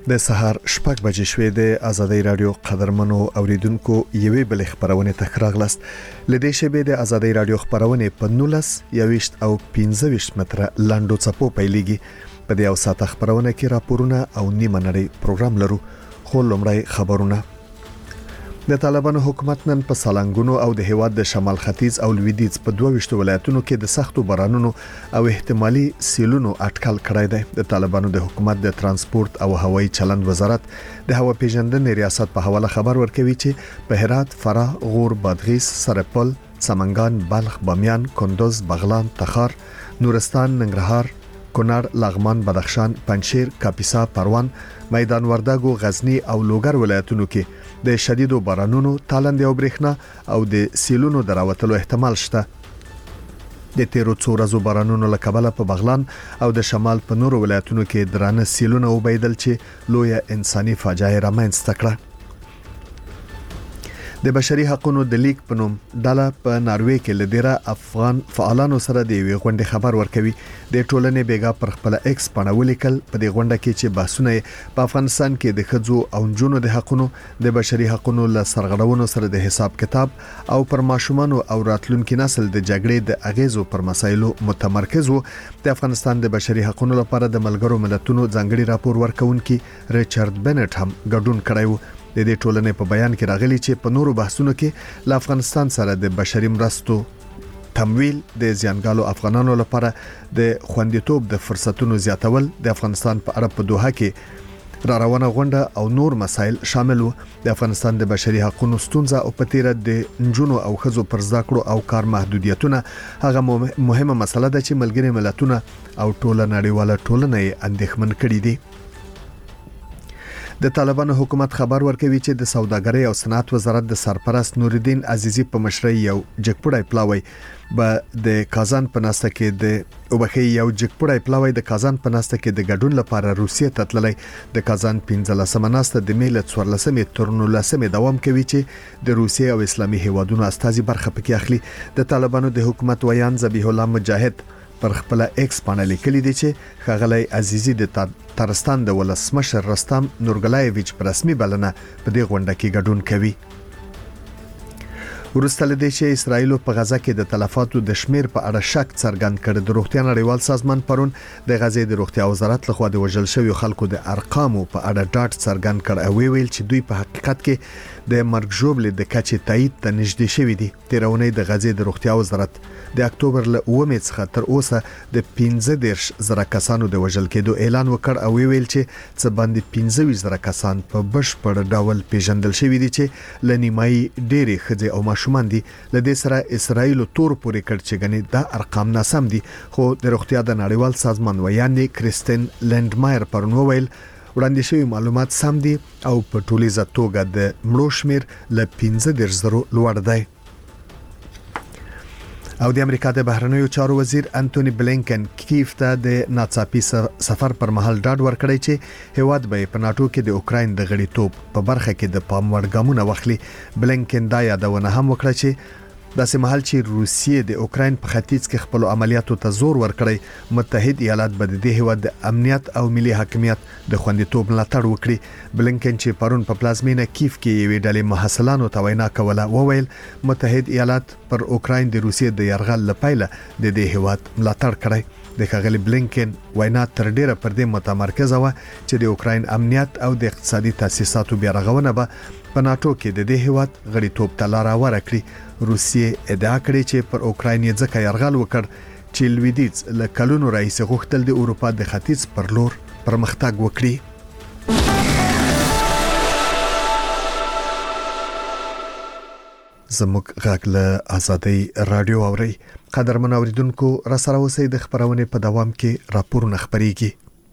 د سهار شپږ بجې شوې د آزادۍ رادیو قدرمنو اوریدونکو یوې بل خبرونه تکراغلست لدې شبې د آزادۍ رادیو خبرونه په 19 21 او 15 متره لاندو چپو پیلېږي په دې او ساعت خبرونه کې راپورونه او نیمه نړۍ پروګرام لرو خو لومړی خبرونه د طالبانو حکومت نن په سالنګونو او د هیواد د شمال ختیځ او لویدیځ په 22 ولایتونو کې د سختو بارانونو او احتمالي سیلونو اټکل کړی دی د طالبانو د حکومت د ترانسپورت او هوایي چلند وزارت د هوا پیژندنې ریاست په حواله خبر ورکوي چې په هرات، فراه، غور، بادغیس، سرپل، سمنګان، بلخ، بامیان، کندوز، بغلان، تخار، نورستان، ننګرهار، کونړ، لغمان، بدخشان، پنجشیر، کاپیسا، پروان، میدان وردګو، غزنی او لوګر ولایتونو کې د شدیدو بارانونو، تالند او برېښنا او د سیلونو دراوتلو احتمال شته. د تیرو څو ورځو بارانونو له کبله په بغلان او د شمال په نورو ولایتونو کې درانه سیلونه وبیدل چې لویه انساني فاجعه رامنځته کړه. د بشري حقوقو د لیگ په نوم ډله په ناروې کې لدیره افغان فعالانو سره د وی غونډې خبر ورکوي. د ټولنې بیګا پر خپل ایکس باندې ولیکل په دې غونډه کې چې بحثونه په افغانستان کې د ښځو او نجونو د حقوقو د بشري حقوقو له سرغړونو سره د حساب کتاب او پر ماشومانو او راتلونکي نسل د جګړې د اغیزو پر مسایلو متمرکز وو. د افغانستان د بشري حقوقو لپاره د ملګرو ملتونو ځانګړي راپور ورکونکي ریچارډ بنټ هم ګډون کړی وو. د دې ټولنې په بیان کې راغلي چې په نورو بحثونو کې له افغانستان سره د بشري مرستو تمویل د زیانګالو افغانانو لپاره د خوندیتوب د فرصتونو زیاتول د افغانستان په اړه په دوحه کې را روانه غونډه او نور مسایل شامل وو. د افغانستان د بشري حقوقو ستونزه او پتیره د نجونو او ښځو پر زده کړو او کار محدودیتونه هغه مهمه مسله ده چې ملګري ملتونه او ټوله نړیواله ټولنه یې اندېښمن کړي دي. د طالبانو حکومت خبر ورکوي چې د سوداګرۍ او صنعت وزارت د سرپرست نوردین عزیزی په مشرۍ یو جګپړی پلاوی د کازان په ناسته کې د کازان په ناسته کې د ګډون لپاره روسیې ته تللی. د کازان 15 ناسته د میله 14 تر 19 دوام کوي چې د روسیې او اسلامي هیوادونو استازي برخه پکې اخلي. د طالبانو د حکومت ویان ذبیح الله مجاهد پر خپل ایکس باندې لیکلي دي چې ښاغلی عزیزی د ترستان د ولسمشر رستم نورګلایویچ په رسمي بلنه په دې غونډه کې ګډون کوي. وروسته له دې چې اسرائیل په غزه کې د تلفاتو د شمیر په اړه شک څرګند کړ، د روغتیا نړیوال سازمان پرون د غزې د روغتیا وزارت لخوا د وژل شویو خلکو د ارقامو په اړه ډاټ څرګند کړ او ویل چې دوی په حقیقت کې د مرګ ژوبلې د کچې تایید ته نږدې شوي دي. تیرونی د غزې د روغتیا وزارت د اکتوبر له 9 څخه تر اوسه د 15,000 کسانو د وژل کېدو اعلان وکړ او ویل چې څه باندې 15,000 کسان په بشپړ ډول پیژندل شوي دي چې لنیمای ډېری ښځې او ماشومان دي. لدې سره اسرائیل تور پورې کړ چې غني دا ارقام ناسم دي، خو د روغتیا د نړیوال سازمان ویاندې کریستین لندمایر پرون ویل وړاندې شوی معلومات سم دي او په ټولیزه توګه د مړو شمیر له 15,000 لوړ دی. او د امریکا د بهرنیو چارو وزیر انټونی بلینکن کیف ته د ناڅاپي سفر پر مهال ډاډ ورکړی چې هیواد به په ناتو کې د اوکراین د غړیتوب په برخه کې د پام وړ ګامونه واخلي. بلینکن دا یادونه هم وکړه چې داسې مهال چې روسیې د اوکراین په ختیځ کې خپل عملیاتو ته زور ورکړی، متحد ایالات به د هیواد د امنیت او ملي حاکمیت د خوندیتوب ملاتړ وکړي. بلینکن چې پرون په پلازمینه کیف کې یوې ډلې محصلانو ته وینا کوله وویل متحد ایالات پر اوکراین د روسیې د یرغل لپاره د دې هیواد ملاتړ کړی. د ښاغلي بلینکن وینا تر ډیره پر دې متمرکزه و چې د اوکراین امنیت او د اقتصادي تاسیساتو بیا رغونه به په ناتو کې د دې هیواد غړیتوب ته لار هواره کړي. روسیې ادعا کړې چې پر اوکراین یې ځکه یرغل وکړ چې لویدیځ له کلونو راهیسې غوښتل د اروپا د ختیځ پر لور پرمختګ وکړي. زموږ غږ له آزادۍ رادیو اوري. قدرمن اوریدونکو را سره اوسئ، د خبرونه په دوام کې راپورونه خبريږي.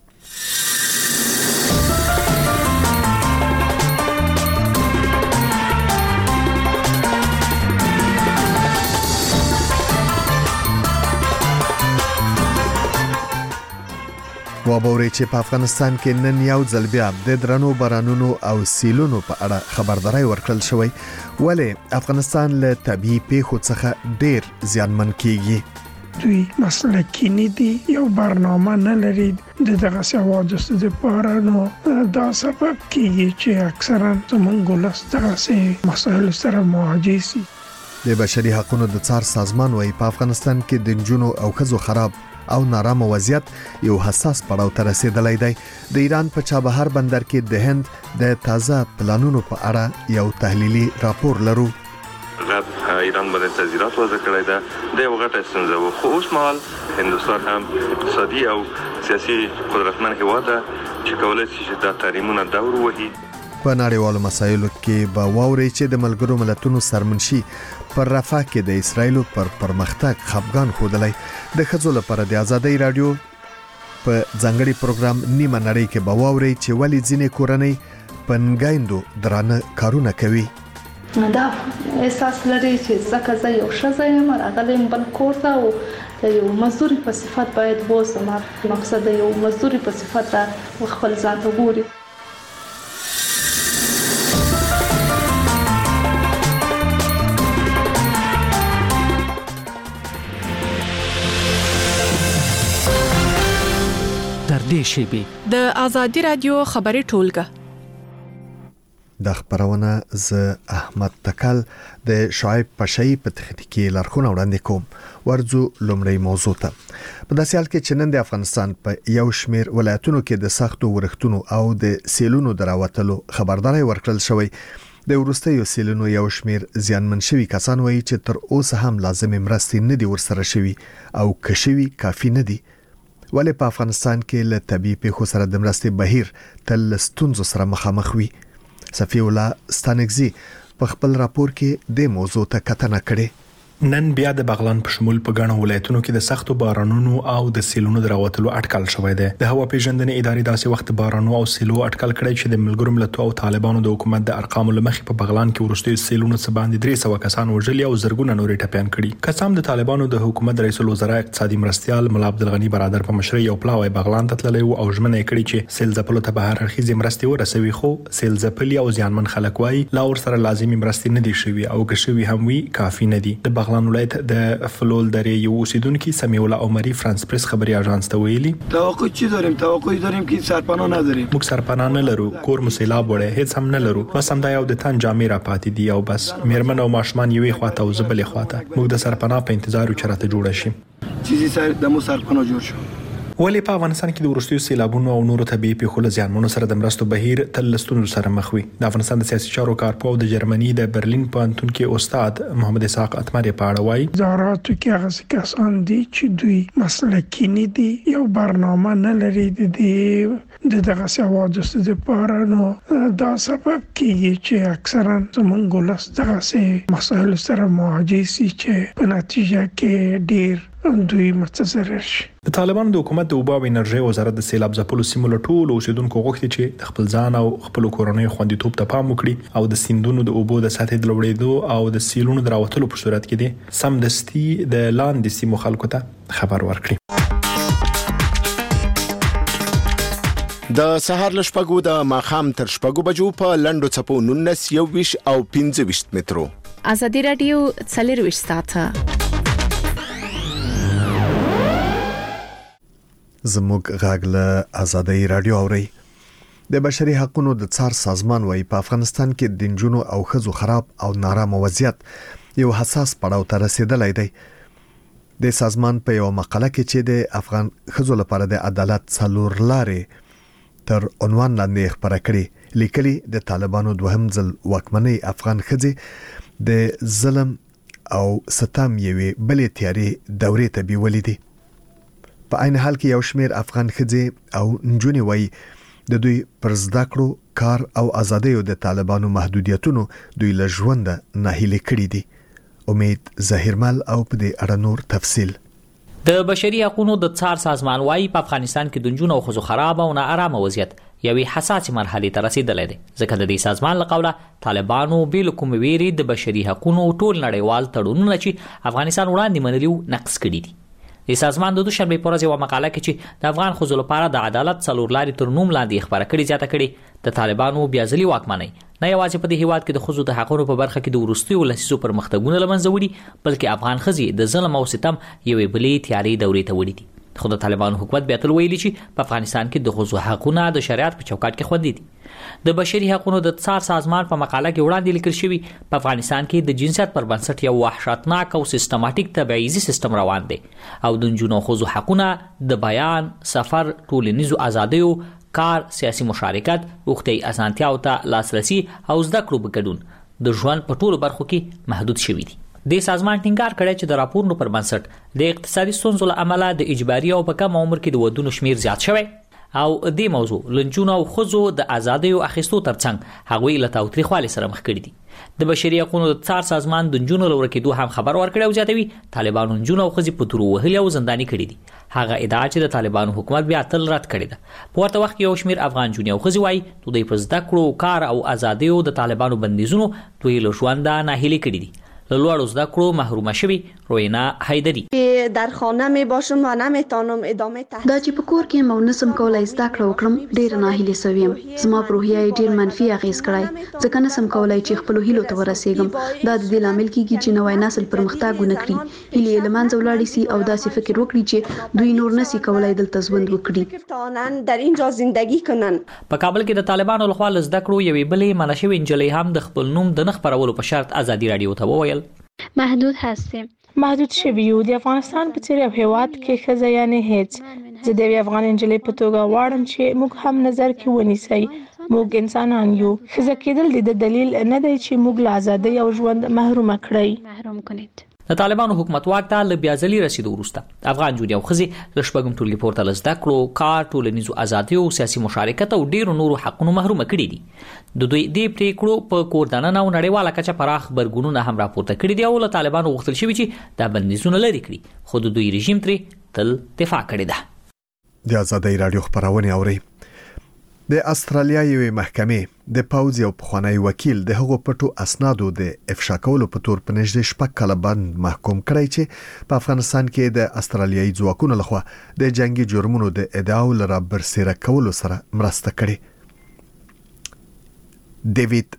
وابوري چې په افغانستان کې نن یو ځل بیا د درنو بارانونو او سیلونو په اړه خبرداري ورکړل شوې، ولې افغانستان له طبيعي پیښو څخه ډېر زیانمن کیږي. دوی مسلکی نه دي، یو برنامه نه لري د دغه حوادثو لپاره. نو دا سبب کیږي چې اکثرا زمونږ ولس دغه مسایل سره مواجه شي. د بشري حقوقو د څار سازمان وايي په افغانستان کې د نجونو او ښځو خراب او نارامه وضعیت یو حساس پړاو ته رسیدلی دی. د ایران په چابهار بندر کې د هند د تازه پلانونو په اړه یو تحلیلي راپور لرو. ایران باندې تذیرات وضع کړی ده د یو غټه ستونزه و، خو اوس مهال هندوستان هم اقتصادي او سیاسي قدرتمن هیواد ده چې کولای شي چې دا تحریمونه دور وهي. په نړیوالو مسایلو کې به واوري چې د ملګرو ملتونو سرمنشي پر رفاه کې د اسرایل پر پرمختګ خفګان خودلای. د ښځو لپاره د آزادۍ رادیو په ځانګړي پروګرام نیمه نړۍ کې به واوري چې ولې ځینې کورنۍ پنګایندو درانه کارونه کوي. دا احساس لري چې ځکه زه یو ښځه یم راغلم بل کور ته او د یو مزدوري په صفت باید ووسم. مقصد د یو مزدوري په صفت خپل ځان ته ګوري. د آزادی رادیو خبري ټولګه. د خبرونه ز احمد تکل د شعیب پشای په تخنیکی لارښوونه وړاندې کوم. ورځو لومړی موضوع ته. په داسې حال کې چې نن د افغانستان په یو شمیر ولایتونو کې د سختو ورښتونو او د سیلونو دراوتلو خبرداري ورکړل شوی. د ورستیو سیلونو یو شمیر زیانمن شوي کسان وایي چې تر اوسه هم لازم مرستې نه دي ورسره شوي او کشوي کافي نه دي. ولی په افغانستان کې له طبيعي پیښو سره د مرستې بهیر تل ستونزو سره مخامخ وي. صفی الله ستانګزي په خپل راپور کې د موضوع ته کتنه کړې. نن بیا د بغلان په شمول په غاڼه ولایتونو کې د سختو بارانونو او د سیلونو دراوتلو اټکل شوی دی. د هوا پیژندنې ادارې داسې وخت بارانو او سیلو اټکل کړی چې د ملګرو ملتونو او طالبانو د حکومت د ارقامو لمخې په بغلان کې ورستي سیلونو څخه باندې 300 کسان وژلي او زرګونه نورې ټپيان کړي. قسم د طالبانو د حکومت رئیس الوزرا اقتصادي مرستيال مولا عبدالغنی برادر په مشرۍ یو پلاوی بغلان ته تللی او ژمنه کړې چې سیل ځپلو ته به هر اړخیزې مرستې ورسوي. خو سیل ځپلي او ځانمن خلک وایي لا ور سره لازمي مرستې نه دي شوي او که شوي هم وي کافي نه دي. د بغلان ولایت د فلول درې یو اوسیدونکو سمیع الله عمری فرانس پریس خبري اژانس ته ویلي توقع چی داریم؟ توقع داریم که سرپناه نداریم. موږ سرپناه نه لرو، کور مسیلاب وړي هیڅ هم نه لرو. بس هم دا یو د تن جامې را پاتې دي او بس میرمن او ماشومان یوې خواته او زبلې خواته. موږ د سرپناه په انتظار چرته جوړ شي. چیزی سر د مو سرپناه جوړ شو. ولی په افغانستان کې د ورستیو سیلابونو او نورو طبيعي پیښو له زیانمنو سره د مرستو بهیر تل ستونزو سره مخ وي. د افغانستان د سیاسي چارو کارپوه د جرمني د برلین پوهنتون کې استاد محمد اسحاق اتمر په اړه وایي وزارتو کې هغه کسان دي چې دوی مسلکی نه دي، یو برنامه نه لري د دغه حوادثو لپاره. نو دا سبب کیږي چې اکثرا زمونږ ولس دغه مسایل سره مواجه شي چې په نتیجه کې ډیر دوی متضرر شي. د طالبانو د حکومت د اوبو او انرژي وزارت د سیلاب ځپلو سیمو له ټولو اوسیدونکو غوښتي چې د خپل ځان او خپل کورنۍ خوندیتوب ته پام وکړي او د سیندونو د اوبو د سطحې د لوړېدو او د سیلونو دراوتلو په صورت کې دي سمدستي د لاندې سیمو خلکو ته خبر ورکړي. د سهار لشپګو د ماخام تر شپګو بجو په لندو چپو 19 21 او 25 مترو. آزادی رادیو 24 ساعته. زموږ غږ له آزادۍ رادیو اوري. د بشري حقوقو د څار سازمان وايي په افغانستان کې د نجونو او ښځو خراب او نارامه وضعیت یو حساس پړاو ته رسیدلی دی. د سازمان په یو مقاله کې چې د افغان ښځو لپاره د عدالت څلور لارې تر عنوان لاندې خبره کړې لیکلي د طالبانو دوهم ځل واکمنۍ افغان ښځې د ظلم او ستم یوې بلې تیارې دورې ته بیولې دي. په عین حال کې یو شمیر افغان ښځې او نجونې وایي د دوی پر زده کړو کار او ازادۍ د طالبانو محدودیتونو دوی له ژوند ناهیلي کړي دي. امید ظاهرمل او په دې اړه نور تفصیل. د بشري حقوقو د څار سازمان وايي په افغانستان کې د نجونو او ښځو خراب او ناارامه وضعیت یوې حساسه مرحله ته رسیدلې ده. ځکه د دې سازمان له قوله طالبانو بل کوم ویري د بشري حقوقو ټول نړیوال تړونونه چې افغانستان وړاندې منلي نقض کړي دي. د سازمان د دوشنبه په ورځ یو مقاله کې چې د افغان ښځو لپاره د عدالت څلور لارې تر نوم لاندې خبره کړې زیاته کړې د طالبانو بیا ځلي واکمنۍ نه یوازې په دې هیواد کې د ښځو د حقوقو په برخه کې د وروستیو لسیزو پرمختګونه لمنځه وړي بلکې افغان ښځې د ظلم او ستم یوې بلې تیارې دورې ته وړي دي. خو د طالبانو حکومت بیا تل ویلي چې په افغانستان کې د ښځو حقوقونه د شریعت په چوکاټ کې خوندي دي. د بشري حقوقو د څار سازمان په مقاله کې وړاندې لیکل شوی په افغانستان کې د جنسیت پر بنسټ یو وحشتناک او سیستماتیک تبعیضي سیستم روان دی او د نجونو ښځو حقوقونه د بیان، سفر، ټولنیزو ازادیو، کار، سیاسي مشارکت، روغتي اسانتیا او ته لاسرسي او زده کړو په ګډون د ژوند په ټولو برخو کې محدود شوی دی. د سازمان ټینګار کړی چې د راپورونو پر بنسټ د اقتصادي ستونزو له امله د اجباري او په کم عمر کې د ودونو شمیر زیات شوی او د موضوع لنجونو او ښځو د ازادیو اخیستو ترڅنګ هغوی له تاوتریخوالي سره مخ کړي دي. د بشري حقوقو د څار سازمان د نجونو لور کېدو هم خبر ورکړی او زیاتوي طالبانو نجونو او ښځې په تورو وهلي او زنداني کړي دي. هغه ادعا چې د طالبانو حکومت بیا تل رد کړې ده. په ورته وخت کې یو شمیر افغان جونې او ښځې وایي دوی په زده کړو، کار او ازادیو د طالبانو بندیزونو دوی له ژونده ناهیلي کړي دي. لوړو زده کړو محرومه شوی روینا حیدری در خانه می باشم و نمیتونم ادامه تحصیل دا چې په کور کې مو نسم کولای زده کړو وکړم ډیر ناهیلي سویم. زما په روحیه ډیر منفي اغیز کړای ځکه نسم کولای چې خپل هیلو ته ورسېږم. دا د دې لامل کیږي چې نوې نسل پرمختګ ونکړي، هیلې له منځه ولاړې سي او داسې فکر وکړي چې دوی نور نسي کولای دلته ژوند وکړي، در اینجا زندگی کنن. په کابل کې د طالبانو لخوا زده کړو یوې بلې منشوي انجلۍ هم د خپل نوم د نخ پرولو په شرط ازادي رادیو ته وویل محدود هستیم. محدود شوی یو د افغانستان په څیر یو هیواد کې ښځه یعنې هیڅ. زه د یوې افغان نجلۍ په توګه غواړم چې موږ هم نظر کې ونیسئ. موږ انسانان یو. ښځه کېدل د دلیل نه دی چې موږ له ازادۍ او ژوند محروم کنید. د طالبانو حکومت واک ته له بیا ځلي رسیدو وروسته افغان جونې او ښځې له شپږم ټولګي پورته له زده کړو، کار، ټولنیزو ازادیو، سیاسي مشارکت او ډیرو نورو حقونو محرومه کړي دي. د دوی دې پریکړو په کور دننه او نړیواله کچه پراخ غبرګونونه هم راپورته کړي دي او له طالبانو غوښتل شوي چې دا بندیزونه لرې کړي، خو د دوی رژیم ترې تل دفاع کړې ده. د آزادۍ رادیو خبرونه اوري. د استرالیا یوې محکمې د پوځ یو پخوانی وکیل د هغو پټو اسنادو د افشا کولو په تور په نږدې 6 کاله باندې محکوم کړی چې په افغانستان کې د استرالیایي ځواکونو لخوا د جنگي جرمونو د ادعاو لپاره برسېره کولو سره مرسته کړې. ډیوید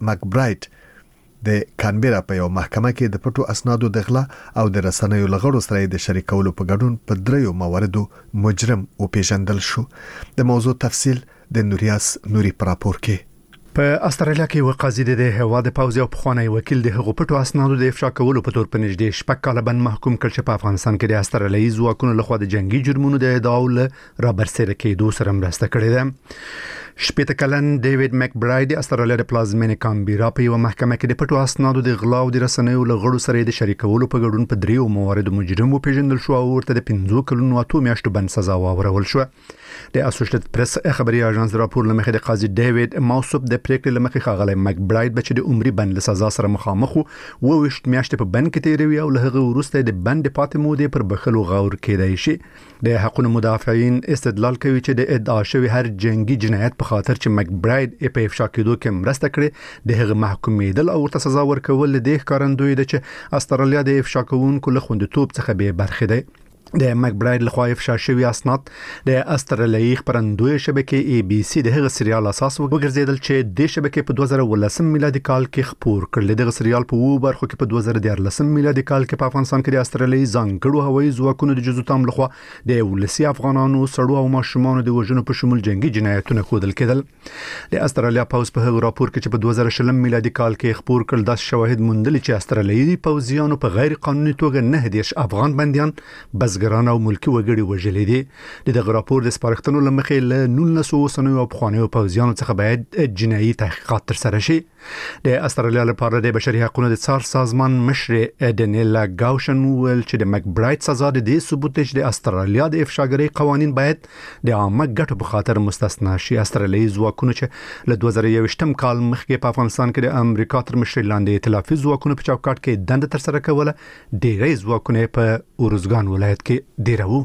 مکبرایټ د کانبرا په یو محکمه کې د پټو اسنادو د غلا او د رسنیو لغړو سره د شریکولو په ګډون په دریو مواردو مجرم او پیژندل شو. د موضوع تفصیل د نوریاس نوري پراپور کې. په استرالیا کې یو قاضي د هواد پوز یو پخوانی وکیل د هغو پټو اسنادو د افشا کولو په تور په نږدې 6 کاله باندې محکوم کړ چې په افغانستان کې د استرالیایي ځواکونو لخوا د جنگي جرمونو د ادعاو له رابرسېره کېدو سره مرسته کړې ده. شپږ کلن ډیوید مکبرایډ د استرالیا د پلازمینې کانبرا په یو محکمه کې د پټو اسنادو د غلا او د رسنیو لغړو سره د شریکولو په ګډون په دریو مواردو مجرم وپیژندل شو او ورته د 15 کلونو 8 میاشتو باندې سزا واورول شو. د اسوسییټډ پریس خبري اژانس راپور لمخې د قاضي ډیوید موصوب د پریکړې لمخې خاغلی مکبرایډ بچ د عمري بند له سزا سره مخامخ وو 20 میاشتې په بند کې تیروي او له هغه وروسته د بند پاتې مودې پر بخلو غور کېدای شي. د حقوقو مدافعین استدلال کوي چې د ادعا شوی هر جنگي جنایت په خاطر چې مکبرایډ په افشا کېدو کې مرسته کړې د هغه محکومېدل او ورته سزا ورکول د ښکارندوی د چې استرالیا د افشا کوونکو له خوندیتوب څخه به برخه ده. د مکبرایډ لخوا افشا شوی اسناد د استرالیایي خبرندوی شبکې ای بي سي د هغه سریال اساس وګرځیدل چې د شبکې په 2018 میلادي کال کې خپور کړل. د سریال په وو برخو کې په 2014 میلادي کال کې په افغانستان کې د استرالیایي ځانګړو هوایي ځواکونو د جزو تام لخوا د ولسی افغانانو سړو او ماشومانو د وژنو په شمول جنگي جنایتونه خودل کېدل. د استرالیا پوز په هغه راپور کې چې په 2020 میلادي کال کې خپور کړل د شواهد موندل چې استرالیایي پوځیانو په غیر قانوني توګه 9 افغان بنديان بزګران او ملکی وګړي وژلې دي. د راپور د سپارښتنو لمخې له 1900 سنوي او پخوانیو پوځیانو څخه باید جنایي تحقیقات ترسره شي. د استرالیا لپاره د بشري حقوقو د څار سازمان مشر ډنیلا گاوشن ویل چې د مکبرایډ سزا د دې ثبوت چې د استرالیا د افشاګری قوانين باید د عامه ګټو په خاطر مستثنا شي. استرالیایي ځواکونو چې له 2021 کال مخکې په افغانستان کې د امریکا تر مشرۍ لاندې ائتلافي ځواکونو په چوکاټ کې دنده ترسره کوله ډېری ځواکونه په اورزګان ولایت کې ډیرو.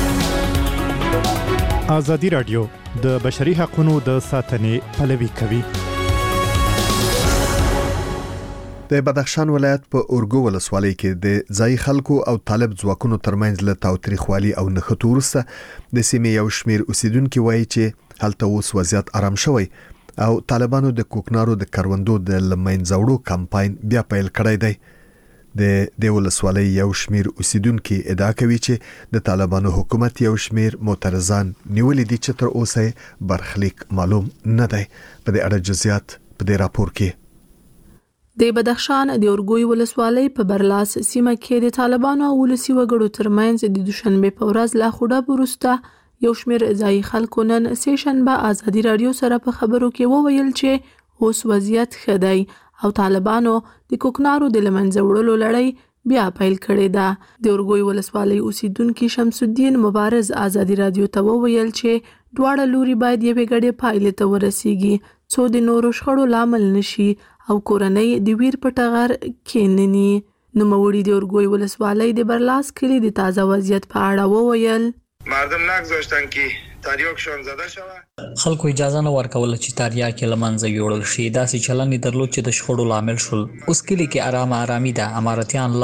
آزادی رادیو د بشري حقوقو د ساتنې پلوي کوي. د بدخشان ولایت په اورګو ولسوالۍ کې د ځای خلکو او طالب ځواکونو ترمنځ له تاوتریخوالي او نښتو وروسته د سیمې یو شمیر اوسیدونکو وایي چې هلته اوس وضعیت آرام شوی او طالبانو د کوکنارو د کروندو د لمنځوړو کمپاین بیا پیل کړی دی. د ولسوالۍ یو شمیر اوسیدونکو ادعا کوي چې د طالبانو حکومت یو شمیر معترضان نیولې دي چې تر اوسه برخلیک معلوم نه دی. په دې اړه جزئیات په دې راپور کې. د بدخشان د اورګوی ولسوالۍ په برلاس سیمه کې د طالبانو او ولسی وګړو ترمنځ د دوشنبه په ورځ لا خوډه وروسته یو شمیر ځای خلکو نن سیشنبه ازادي رادیو سره په خبرو کې وویل چې اوس وضعیت ښه دی او طالبانو د کوکنارو د لمنځه لړۍ بیا پیل کړې ده. د اورګوی ولسوالۍ اوسیدونکو شمس الدین مبارز ازادي رادیو ته وویل چې دواړه لوري باید یوې ګډې پایلې ته ورسیږي څو د نورو شخړو لامل نشي او کورنۍ د ویر په ټغر کېنني. نوموړي د اورګوی ولسوالۍ د برلاس کلی د تازه وضعیت په اړه وویل. مردم نگذاشتن که تریاکشان زده شود. خلکو اجازه نه ورکوله چې تریاک لمنځه یوړل شي. داسې چلن یې درلود چې د شخړو لامل شول. اوس کلی کې آرامي ده. اماراتیان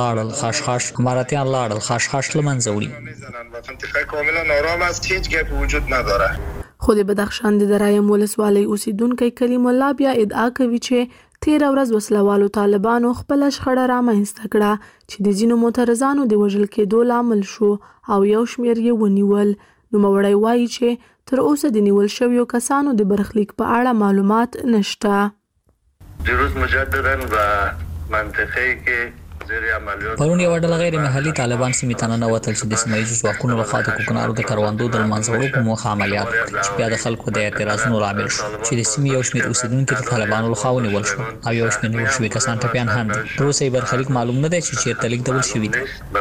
لاړل خاش لمنځه وړي. منطقه کاملا آرام است، هیچ گپ وجود نداره. خو د بدخشان د درایم ولسوالۍ اوسیدونکو کریم الله بیا ادعا کوي چې تیر ورځ وسلوالو طالبانو خپل شخړه رامنځته کړه چې د ځینو معترضانو د وژل کېدو لامل شو او یو شمیر یې ونیول. نوموړی وایي چې تر اوسه د نیول شویو کسانو د برخلیک په اړه معلومات نشته. دیروز مجددا و منطقه‌ای که پرون یو ډله غیر محلي طالبان سیمې ته ننوتل چې د سیمه ییزو ځواکونو لخوا د کوکنارو د کروندو د لمنځه په موخه عملیات وکړي چې بیا د خلکو د اعتراضونو لامل شو چې د سیمې یو شمېر اوسیدونکو د طالبانو لخوا ونیول شو او یو شمېر نیول شوي کسان ټپیان هم دي. تر اوسه یې برخلیک معلوم نه دی چې چیرته لیږدول شوي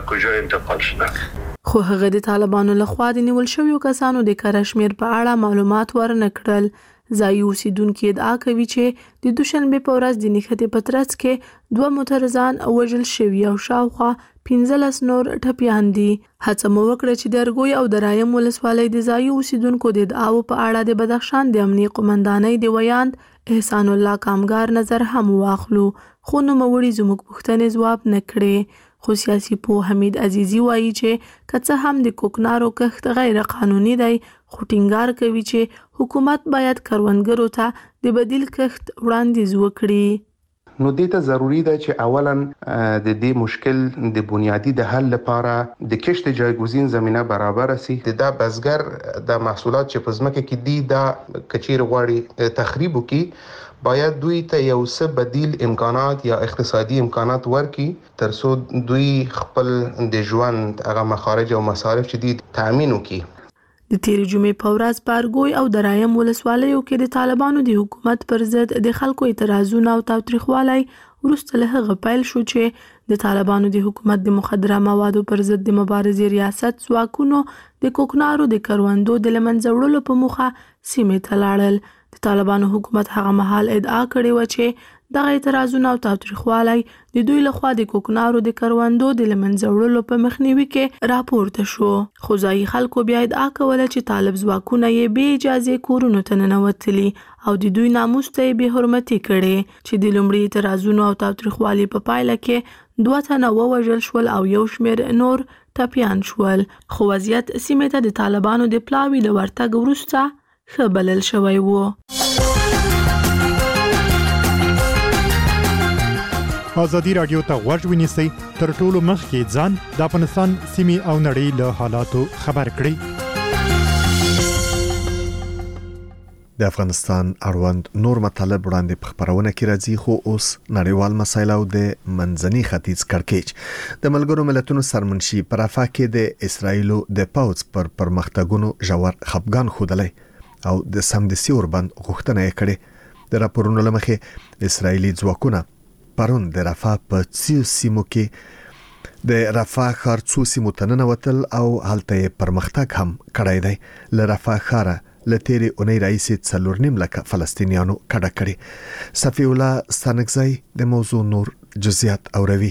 دي. خو هغه د طالبانو لخوا د نیول شویو کسانو د کره شمېر په اړه معلومات ورنه کړل. ځایي اوسیدونکو ادعا کوي چې د دوشنبه په ورځ د نښتې په ترڅ کې 2 معترضان وژل شوي او شاوخوا 15 نور ټپیان دي. هڅه مو وکړه چې د اورګوی او درایم ولسوالۍ د ځایي اوسیدونکو د ادعاو په اړه د بدخشان د امنیه قومندانۍ د ویاند احسان الله کامګار نظر هم واخلو، خو نوموړي زموږ پوښتنې ځواب نه کړې. خو سیاسي پوه حمید عزیزی وایي چې که څه هم د کوکنارو کښت غیر قانوني دی خو ټینګار کوي چې حکومت باید کروندګرو ته د بدیل کښت وړاندیز وکړي. نو دې ته ضروری ده چې اولا د دې مشکل د بنیادی د حل لپاره د کښت جایگزین زمينه برابر سي. د بزګر د محصولات چې په ځمکه کې دي دا کچیر غواړي تخریب وکي، باید دوی ته یو څه بدیل امکانات یا اقتصادي امکانات ورکړي ترڅو دوی خپل د ژوند هغه مخارج او مصارف چې دي تامین وکړي. د تیرې جمعې په ورځ په اورګوی او درایم ولسوالیو کې د طالبانو د حکومت پر ضد د خلکو اعتراضونه او تاوتریخوالی وروسته له هغه پیل شو چې د طالبانو د حکومت د مخدره موادو پر ضد د مبارزې ریاست ځواکونو د کوکنارو د کروندو د لمنځه وړلو په موخه سیمې ته لاړل. د طالبانو حکومت هغه مهال ادعا کړې و چې دغه اعتراضونه او تاوتریخوالی د دوی لخوا د کوکنارو د کروندو د لمنځه وړلو په مخنیوي کې راپورته شو. خو ځایي خلکو بیا ادعا کوله چې طالب ځواکونه یې بې اجازې کورونو ته ننوتلي او د دوی ناموس ته یې بې حرمتي کړې چې د لومړي اعتراضونو او تاوتریخوالي په پایله کې 2 تنه ووژل شول او یو شمېر نور ټپیان شول. خو وضعیت سیمې ته د طالبانو د پلاوي له ورتګ وروسته ښه بلل شوی و. ازادي رادیو ته غوږ ونیسئ، تر ټولو مخکې ځان د افغانستان سیمې او نړۍ له حالاتو خبر کړئ. د افغانستان اړوند نور مطالب وړاندې په خبرونه کې راځي، خو اوس نړیوال مسایل او د منځني ختیځ کړکېچ د ملګرو ملتونو سرمنشي په رافاه کې د اسرایلو د پوځ پر پرمختګونو ژور خفګان ښودلی او د سمدستي اوربند غوښتنه یې کړې. د راپورونو له مخې اسرایلي ځواکونه پرون د رافاه په څو سیمو کې د رافاه ښار څو سیمو ته ننوتل او هلته یې پرمختګ هم کړی دی. له رافاه ښاره له تیرې اونۍ راهیسې 4.5 لکه فلسطینیانو کډه کړي. صفی الله ستانکزی د موضوع نور جزئیات اوروي.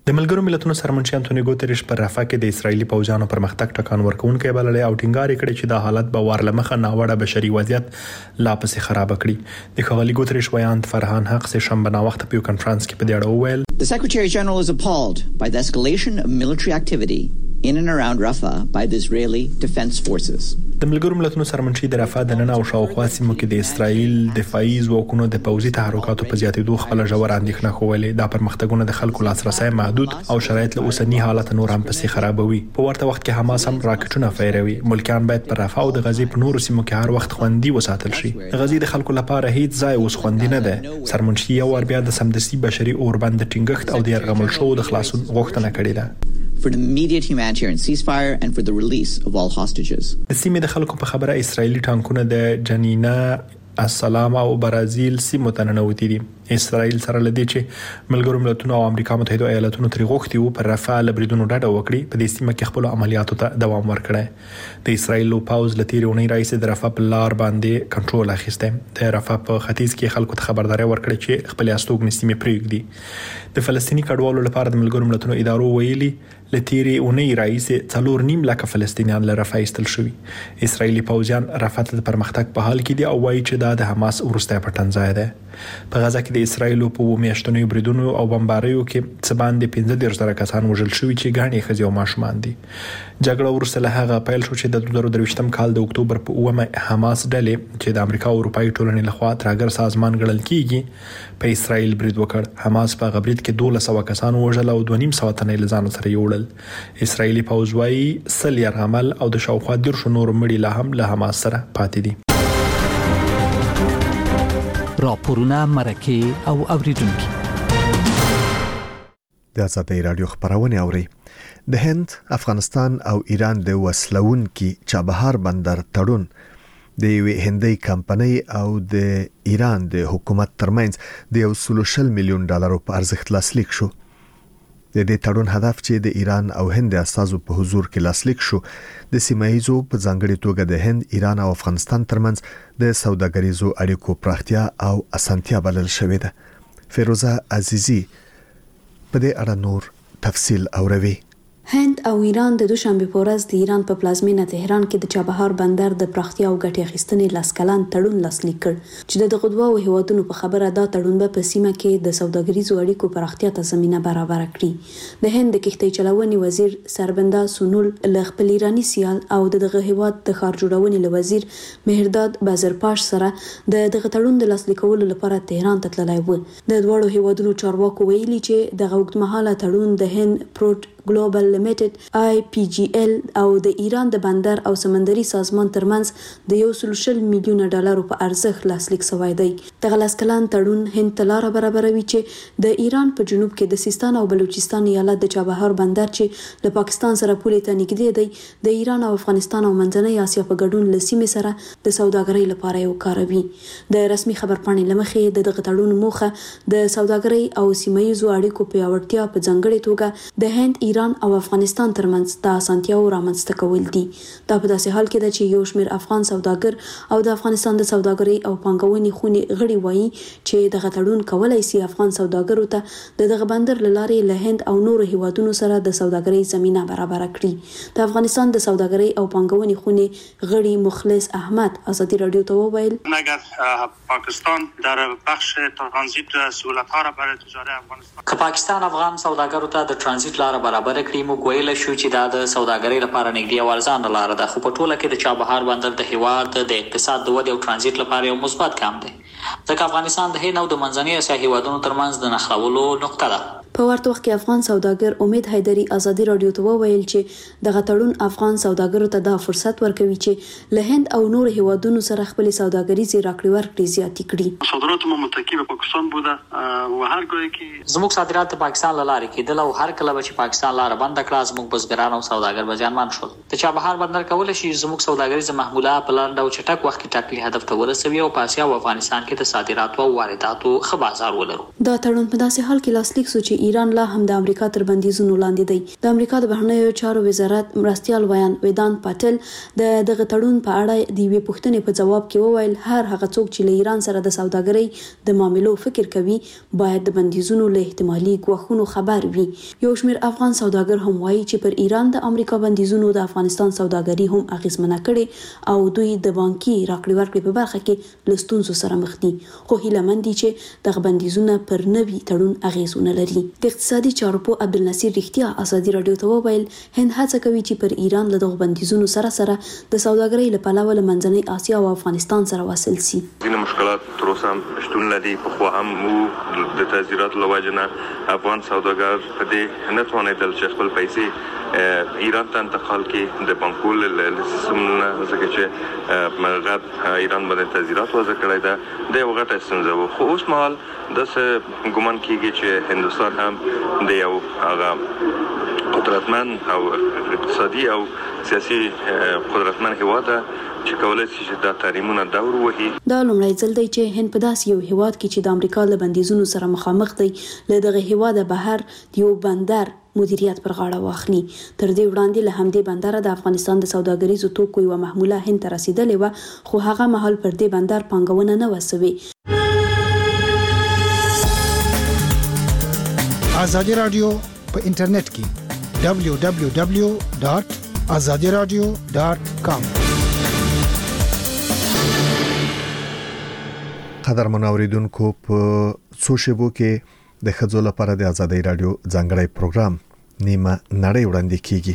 د ملګرو ملتونو سرمنشي انټونی ګوتریش پر رافا کې د اسرایلی پوځانو پرمختګ ټکان ورکوونکي بللې او ټینګار کړي چې د حالت به ورلمخه ناوړه بشري وضعیت لا پسې خراب کړي. د خغلی ګوتریش ویان فرهان حق سه شنبه نا وخت په کانفرنس کې په دې اړه وویل The Secretary General is appalled by the escalation of military activity in and around Rafah by the Israeli Defense Forces. د ملګرو ملتونو سرمنشي د رافا د نن او شاوخوا سیمو کې د اسرایل دفاعي ځواکونو د پوځي تحرکاتو په زیاتېدو خپل ژور اندېښنه خوولې. دا پرمختګونه د خلکو لاسرسي محدود او شرایط له اوسنی حالت نور هم پسې خرابوي. په ورته وخت کې حماس هم راکټونه فیروي. ملکیان باید پر رافا او د غزې په نورو سیمو کې هر وخت خوندي وساتل شي. غزې د خلکو لپاره هیڅ ځای اوس خوندي نه ده. سرمنشي یو ور بیا د سمدستي بشري اوربند ټینګښت او د يرغمل شو د خلاصون غوښتنه کړې ده. For the immediate humanitarian ceasefire and for the release of all hostages. د سیمې د خلکو په خبره اسرایلی ټانکونه د جنینا السلام او برازیل سیمو ته ننوتي دي. اسرائیل سره لدی چې ملګرو ملتونو او امریکا متحده ایالاتونو ترې غوښتي وو پر رافا لبریدونو ډاډه وکړي په دې سیمه کې خپل عملیاتو ته دوام ورکړي. د اسرائیل پاوز لتیرونی رئیس د رافا په لار باندې کنټرول اخیسته. د رافا په ختیځ کې خلکو ته خبرداري ورکړي چې خپل استوګنې سیمه پریږدي. د فلسطینی کډوالو لپاره د ملګرو ملتونو ادارو ویلي لتیری اونۍ رئیس 4.5 لک فلسطینیان له رافا ایستل شوی. اسرائیلی پوځیان رافا ته پرمختګ په حال کې دي او وایي چې دا د حماس ورسته پټن ځای ده. په غزا کې د اسرائیل په میاشتنو بریدونو او بمباریو کې څه باندې 15,000 کسان وژل شوي چې ګڼې ښځې او ماشومان دي. جګړه وروسته له هغه پیل شو چې د 2023 کال د اکتوبر په 9 حماس ډلې چې د امریکا او اروپאי ټولنې لخوا ترګر سازمان ګڼل کیږي په اسرائیل برید وکړ. حماس په غبرید کې 1200 کسان وژل او 2.5 تنه له ځان سره یوړل. اسرائیلی پوځ وايي سل يرغمل او د شاوخوا 10 نور مړي لا هم له حماس سره پاتې دي. راپورونه مرکه او اوریدونکو د آزادۍ رادیو خبرونه اوري. د هند، افغانستان او ایران د وسلون کې چابهار بندر تړون د یوې هندۍ کمپنۍ او د ایران د حکومت ترمنځ د $100 میلیون په ارزښت لاسلیک شو. د دې تړون هدف چې د ایران او هند استازو په حضور کې لاسلیک شو د سیمایزو په ځانګړي توګه د هند، ایران او افغانستان ترمنځ د سوداګریزو اړیکو پراختیا او اسانتیا بلل شوې ده. فیروزه عزیزی په دې اړه نور تفصیل اوروي. هند او ایران د دوشنبه په ورځ د ایران په پلازمینه تهران کې د چابهار بندر د پراختیا او ګټې اخیستنې لاسکلان تړون لاسلیک کړ چې د غدوا او هیوادونو په خبره دا تړون به په سیمه کې د سوداګریزو اړیکو پراختیا ته زمينه برابر کړي. د هند د کښتۍ چلونې وزیر سربندا سونول له خپل ایرانی سیال او دغه هیواد د ښار جوړونې له وزیر مهرداد بازرپاش سره دغه تړون د لاسلیکولو لپاره تهران ته تللی و. د دوړو هیوادونو چارواکو ویلي چې دغه اوږدمهاله تړون د هند پروت ګلوبل لیمیټډ IPGL او د ایران د بندر او سمندري سازمان ترمنځ د $100 میلیون په ارزښت لاسلیک شوی دی. دغه لاسکلان تړون هند ته لار برابروي چې د ایران په جنوب کې د سیستان او بلوچستان ایالت د چابهار بندر چې له پاکستان سره پولې ته نږدې دی د ایران او افغانستان او منځنۍ اسیا په ګډون له سیمې سره د سوداګرۍ لپاره یو کاروي. د رسمي خبرپاڼې لمخې دغه تړون موخه د سوداګرۍ او سیمایي اړیکو پیاوړتیا په ځانګړي توګه د هند، ایران او افغانستان ترمنځ د اسانتیاو رامنځته کول دي. دا په داسې حال کې ده چې یو شمېر افغان سوداګر او د افغانستان د سوداګرۍ او پانګونې خونې غړي وایي چې دغه تړون کولای شي افغان سوداګرو ته دغه بندر له لارې له هند او نورو هیوادونو سره د سوداګرۍ زمينه برابر کړي. د افغانستان د سوداګرۍ او پانګونې خونې غړي مخلص احمد آزادی رادیو ته وویل اگر پاکستان در بخش ترانزیت سهولت‌ها را برای تجارت افغانستان که پاکستان افغان سوداګرو ته د ترانزیت لار برابر کړي موږ ویل شو چې دا د سوداګرۍ لپاره نږدې او ارزانه لار ده. خو په ټوله کې د چابهار بندر د هیواد د اقتصاد د ودې او ترانزیت لپاره یو مثبت ګام دی ځکه افغانستان د هند او د منځنۍ اسیا هیوادونو ترمنځ د نښلولو نقطه ده. په ورته وخت کې افغان سوداګر امید حیدری آزادی رادیو ته وویل چې دغه تړون افغان سوداګرو ته دا فرصت ورکوي چې له هند او نور هیوادونو سره خپل سوداګریزي راکړې ورکړې زیاتې کړي. صادرات ما متکی به پاکستان بوده و هر گاهی که زموږ صادرات پاکستان لاره کېدل او هر کله چې پاکستان لاره بند کړه زموږ بزګران او سوداګر به زیانمن شول. د چابهار بندر کول شي زموږ سوداګریزه محموله په لاندې او چټک وخت کې ټاکلي هدف ته ورسوي او په اسیا او افغانستان کې د صادراتو او وارداتو ښه بازار ولرو. دا تړون په داسې حال کې لاسلیک شو چې ایران لا هم د امریکا تر بندیزونو لاندې دی. د امریکا د بهرنیو چارو وزارت مرستیال ویان ویدان پاتل دغه تړون په اړه د یوې پوښتنې په جواب کې وویل هر هغه څوک چې له ایران سره د سوداګرۍ د معاملو فکر کوي باید د بندیزونو له احتمالي ګواښونو خبر وي. یو شمېر افغان سوداګر هم وایي چې پر ایران د امریکا بندیزونو د افغانستان سوداګري هم اغیزمنه کړي او دوی د بانکي راکړې ورکړې په برخه کې له ستونزو سره مخ دي، خو هیله مند دي چې دغه بندیزونه پر نوي تړون اغیزونه لري. د اقتصادي چارو په عبدالنصیر رښتیا ازادي رادیو ته وویل هند هڅه کوي چې پر ایران له دغه بندیزونو سره د سوداګرۍ له پلوه له منځنۍ اسیا او افغانستان سره وصل سي. ځینې مشکلات تر اوسه هم شتون لري، خو هم د تعزیراتو له وجې نه افغان سوداګر په دې نه توانېدل چې خپل پیسې ایران ته انتقال کړي د بانکو له سیستم نه، ځکه چې غرب ایران باندې تعزیرات وضع کړی ده د یو غټه ستونزه وه. خو اوس مهال داسې ګمان کېږي چې هندوستان هم د یو هغه قدرتمن او اقتصادي او سیاسي قدرتمن هیواد ده چې کولای شي چې دا تحریمونه دور وهي. دا لومړی ځل دی چې هند په داسې یو هیواد کې چې د امریکا له بندیزونو سره مخامخ دی له دغه هیواده بهر یو بندر مدیریت پر غاړه واخلي. تر دې وړاندې له همدې بندر د افغانستان د سوداګریزو توکو یوه محموله هند ته رسیدلې وه، خو هغه مهال پر دې بندر پانګونه نه وه سوې. ازادي رادیو په انټرنیټ کې www.azadiradio.com. قدرمن اوریدونکو په سوشبو کې د ښځو لپاره د ازادي رادیو ځانګړی پروګرام نیمه نړۍ وړاندې کیږي.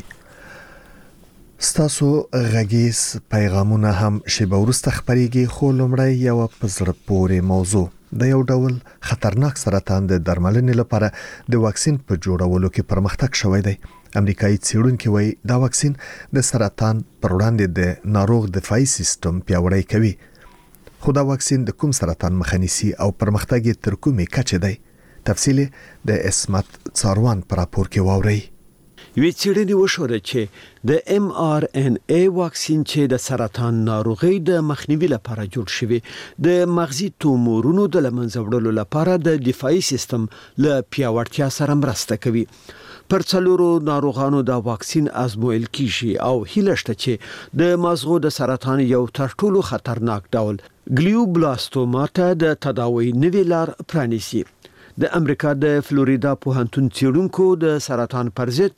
ستاسو غږیز پیغامونه هم شیبه وروسته خپرېږي، خو لومړی یو په زړه پورې موضوع د یو ډول خطرناک سرطان د درملنې لپاره د واکسین په جوړولو کې پرمختګ شوی دی. امریکایي څېړونکي وایي دا واکسین د سرطان پر وړاندې د ناروغ دفاعي سیستم پیاوړی کوي. خو دا واکسین د کوم سرطان مخه نیسي او پرمختګ یې تر کومې کچې دی؟ تفصیل د اسمت څاروان پر راپور کې واورئ. یوې څېړنې وښوده چې د mRNA واکسین چې د سرطان ناروغۍ د مخنیوي لپاره جوړ شوی د مغزي تومورونو د له منځه وړلو لپاره د دفاعي سیستم له پیاوړتیا سره مرسته کوي. پر څلورو ناروغانو دا واکسین ازمویل کیږي او هیله شته چې د مغزو د سرطان یو تر ټولو خطرناک ډول ګلیوبلاستوما ته د تداوی نوې لار پرانیسي. د امریکا د فلوریدا پوهنتون څېړونکو د سرطان پر ضد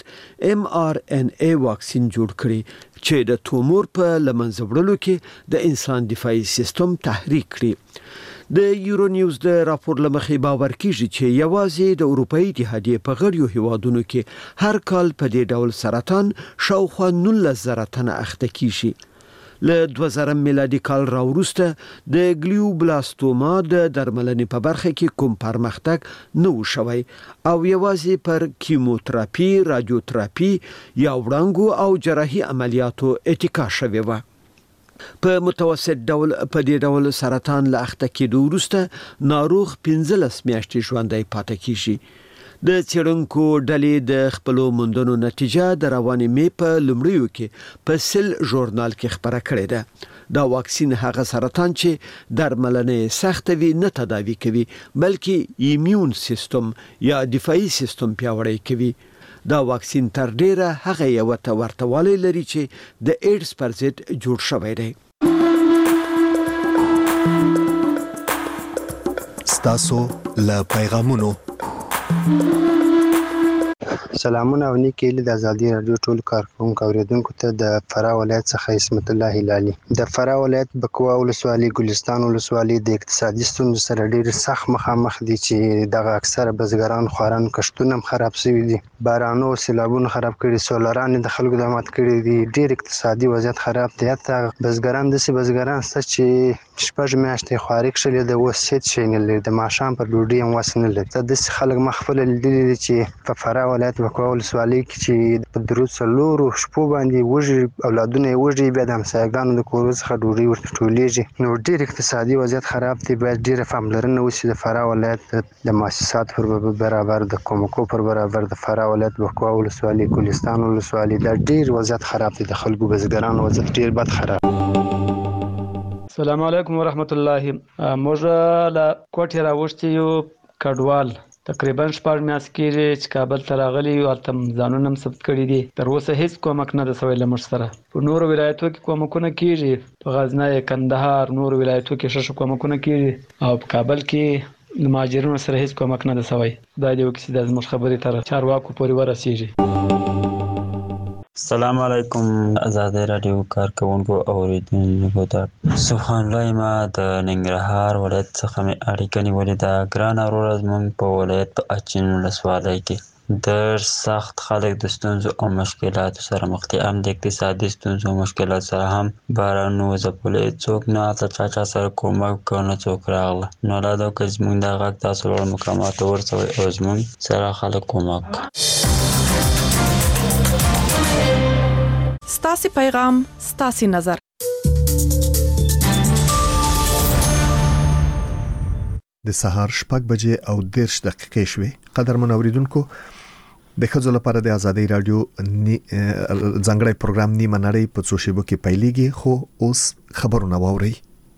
mRNA واکسین جوړ کړی چې د تومور په لمنځه وړلو کې د انسان دفاعي سیستم تحریک کړي. د یورو نیوز د راپور لمخې باور کیږي چې یوازې د اروپאי اتحادیې په غړیو هیوادونو کې هر کال په دې ډول سرطان شاوخوا 19,000 تنه اخته کیږي. له 2000 میلادي کال راوروسته د ګلیوبلاستوما د درملنې په برخه کې کوم پرمختګ نه و شوی او یوازې پر کیموتراپي، رادیوتراپي یا وړانګو او جراحي عملیاتو اتکا شوی و. په متوسط ډول په دې ډول سرطان له اخته کېدو وروسته ناروغ 15 میاشتې ژوندی پاتې کیږي. د څېړونکو ډلې د خپلو موندنو نتیجه د روانې مې په لومړیو کې په سل ژورنال کې خپره کړې ده. دا واکسین هغه سرطان چې درملنه سخت وي نه تداوی کوي بلکې ایمیون سیستم یا دفاعي سیستم پیاوړی کوي. دا واکسین تر ډیره هغه یو ورتهوالی لري چې د ایډز پر ضد جوړ شوی دی. ستاسو له پیغامونو سلامونه او نیکی له ازادي رادیو ټول کارکونکو اوریدونکو ته د فراه ولایت څخه اسمت الله هلالي. د فراه ولایت بکوا ولسوالۍ ګلستان ولسوالۍ د اقتصادي ستونزو سره ډېر سخت مخامخ دي چې دغه اکثره بزګران خواران کښتونه خراب شوي دي، بارانو سیلابونو خراب کړي، سولران د خلکو د مات کړي دي، ډېر اقتصادي وضعیت خراب دی. حتی بزګران داسې بزګران شته چې 6 میاشتې خواري کښلې د اوس هېڅ شی نه لري، د ماښام پر ډوډۍ هم وس نه لري. داسې خلک ما خپله لیدلي دي چې په فراه ولایت بکوا ولسوالۍ کې چې په درود 4 شپو باندې وږي اولادونه یې وږي، بیا د همسایګانو د کورو څخه ډوډۍ ورته ټولېږي. نو ډېر اقتصادي وضعیت خراب دی. باید ډېره پاملرنه وشي د فراه ولایت د مؤسساتو پر برابر، د کومکو پر برابر. د فراه ولایت بکوا ولسوالۍ ګلستان ولسوالۍ دا ډېر وضعیت خراب دی، د خلکو بزګرانو وضعیت ډېر بد خراب. السلام علیکم ورحمت الله. موږ له کوټې راوښتي یو کډوال تقریبا 4 میاشتې کېږي چې کابل ته راغلي یو، هلته ځانونه هم ثبت کړي دي. تر اوسه هیڅ کومک نه ده سوی له موږ سره. په نورو ولایتو کې کومکونه کېږي، په غزنی، کندهار، نورو ولایتو کې ښه کومکونه کېږي، او په کابل کې د مهاجرینو سره هیڅ کومک نه ده سوی. خدای دې وکړي چې دا زموږ خبرې تر چارواکو پورې ورسیږي. السلام علیکم آزادی رادیو کارکونکو اوریدونکو ته سبحان الله ما د ننګرهار ولایت څخه مې اړیکه نیولې ده. ګران وروره زموږ په ولایت په اچین ولسوالۍ کې ډېر سخت خلک د ستونزو او مشکلاتو سره مخ دي، هم د اقتصادي ستونزو او مشکلاتو سره، هم بارانونو ځپلي. څوک نه هلته چا سره کومک وکړ، نه څوک راغله. نو الله دې وکړي زموږ دا غږ تاسو لوړ مقاماتو ورسوئ او زموږ سره خلک کومک وکړي. ستاسو پیغام ستاسو نظر. د سهار 6 بجې او 10 دقیقې شوې. قدرمن اوریدونکو، د ښځو لپاره د ازادي رادیو ځانګړی پروګرام نیمه نړۍ په څو شیبو کې پیلېږي، خو اوس خبرونه واورئ.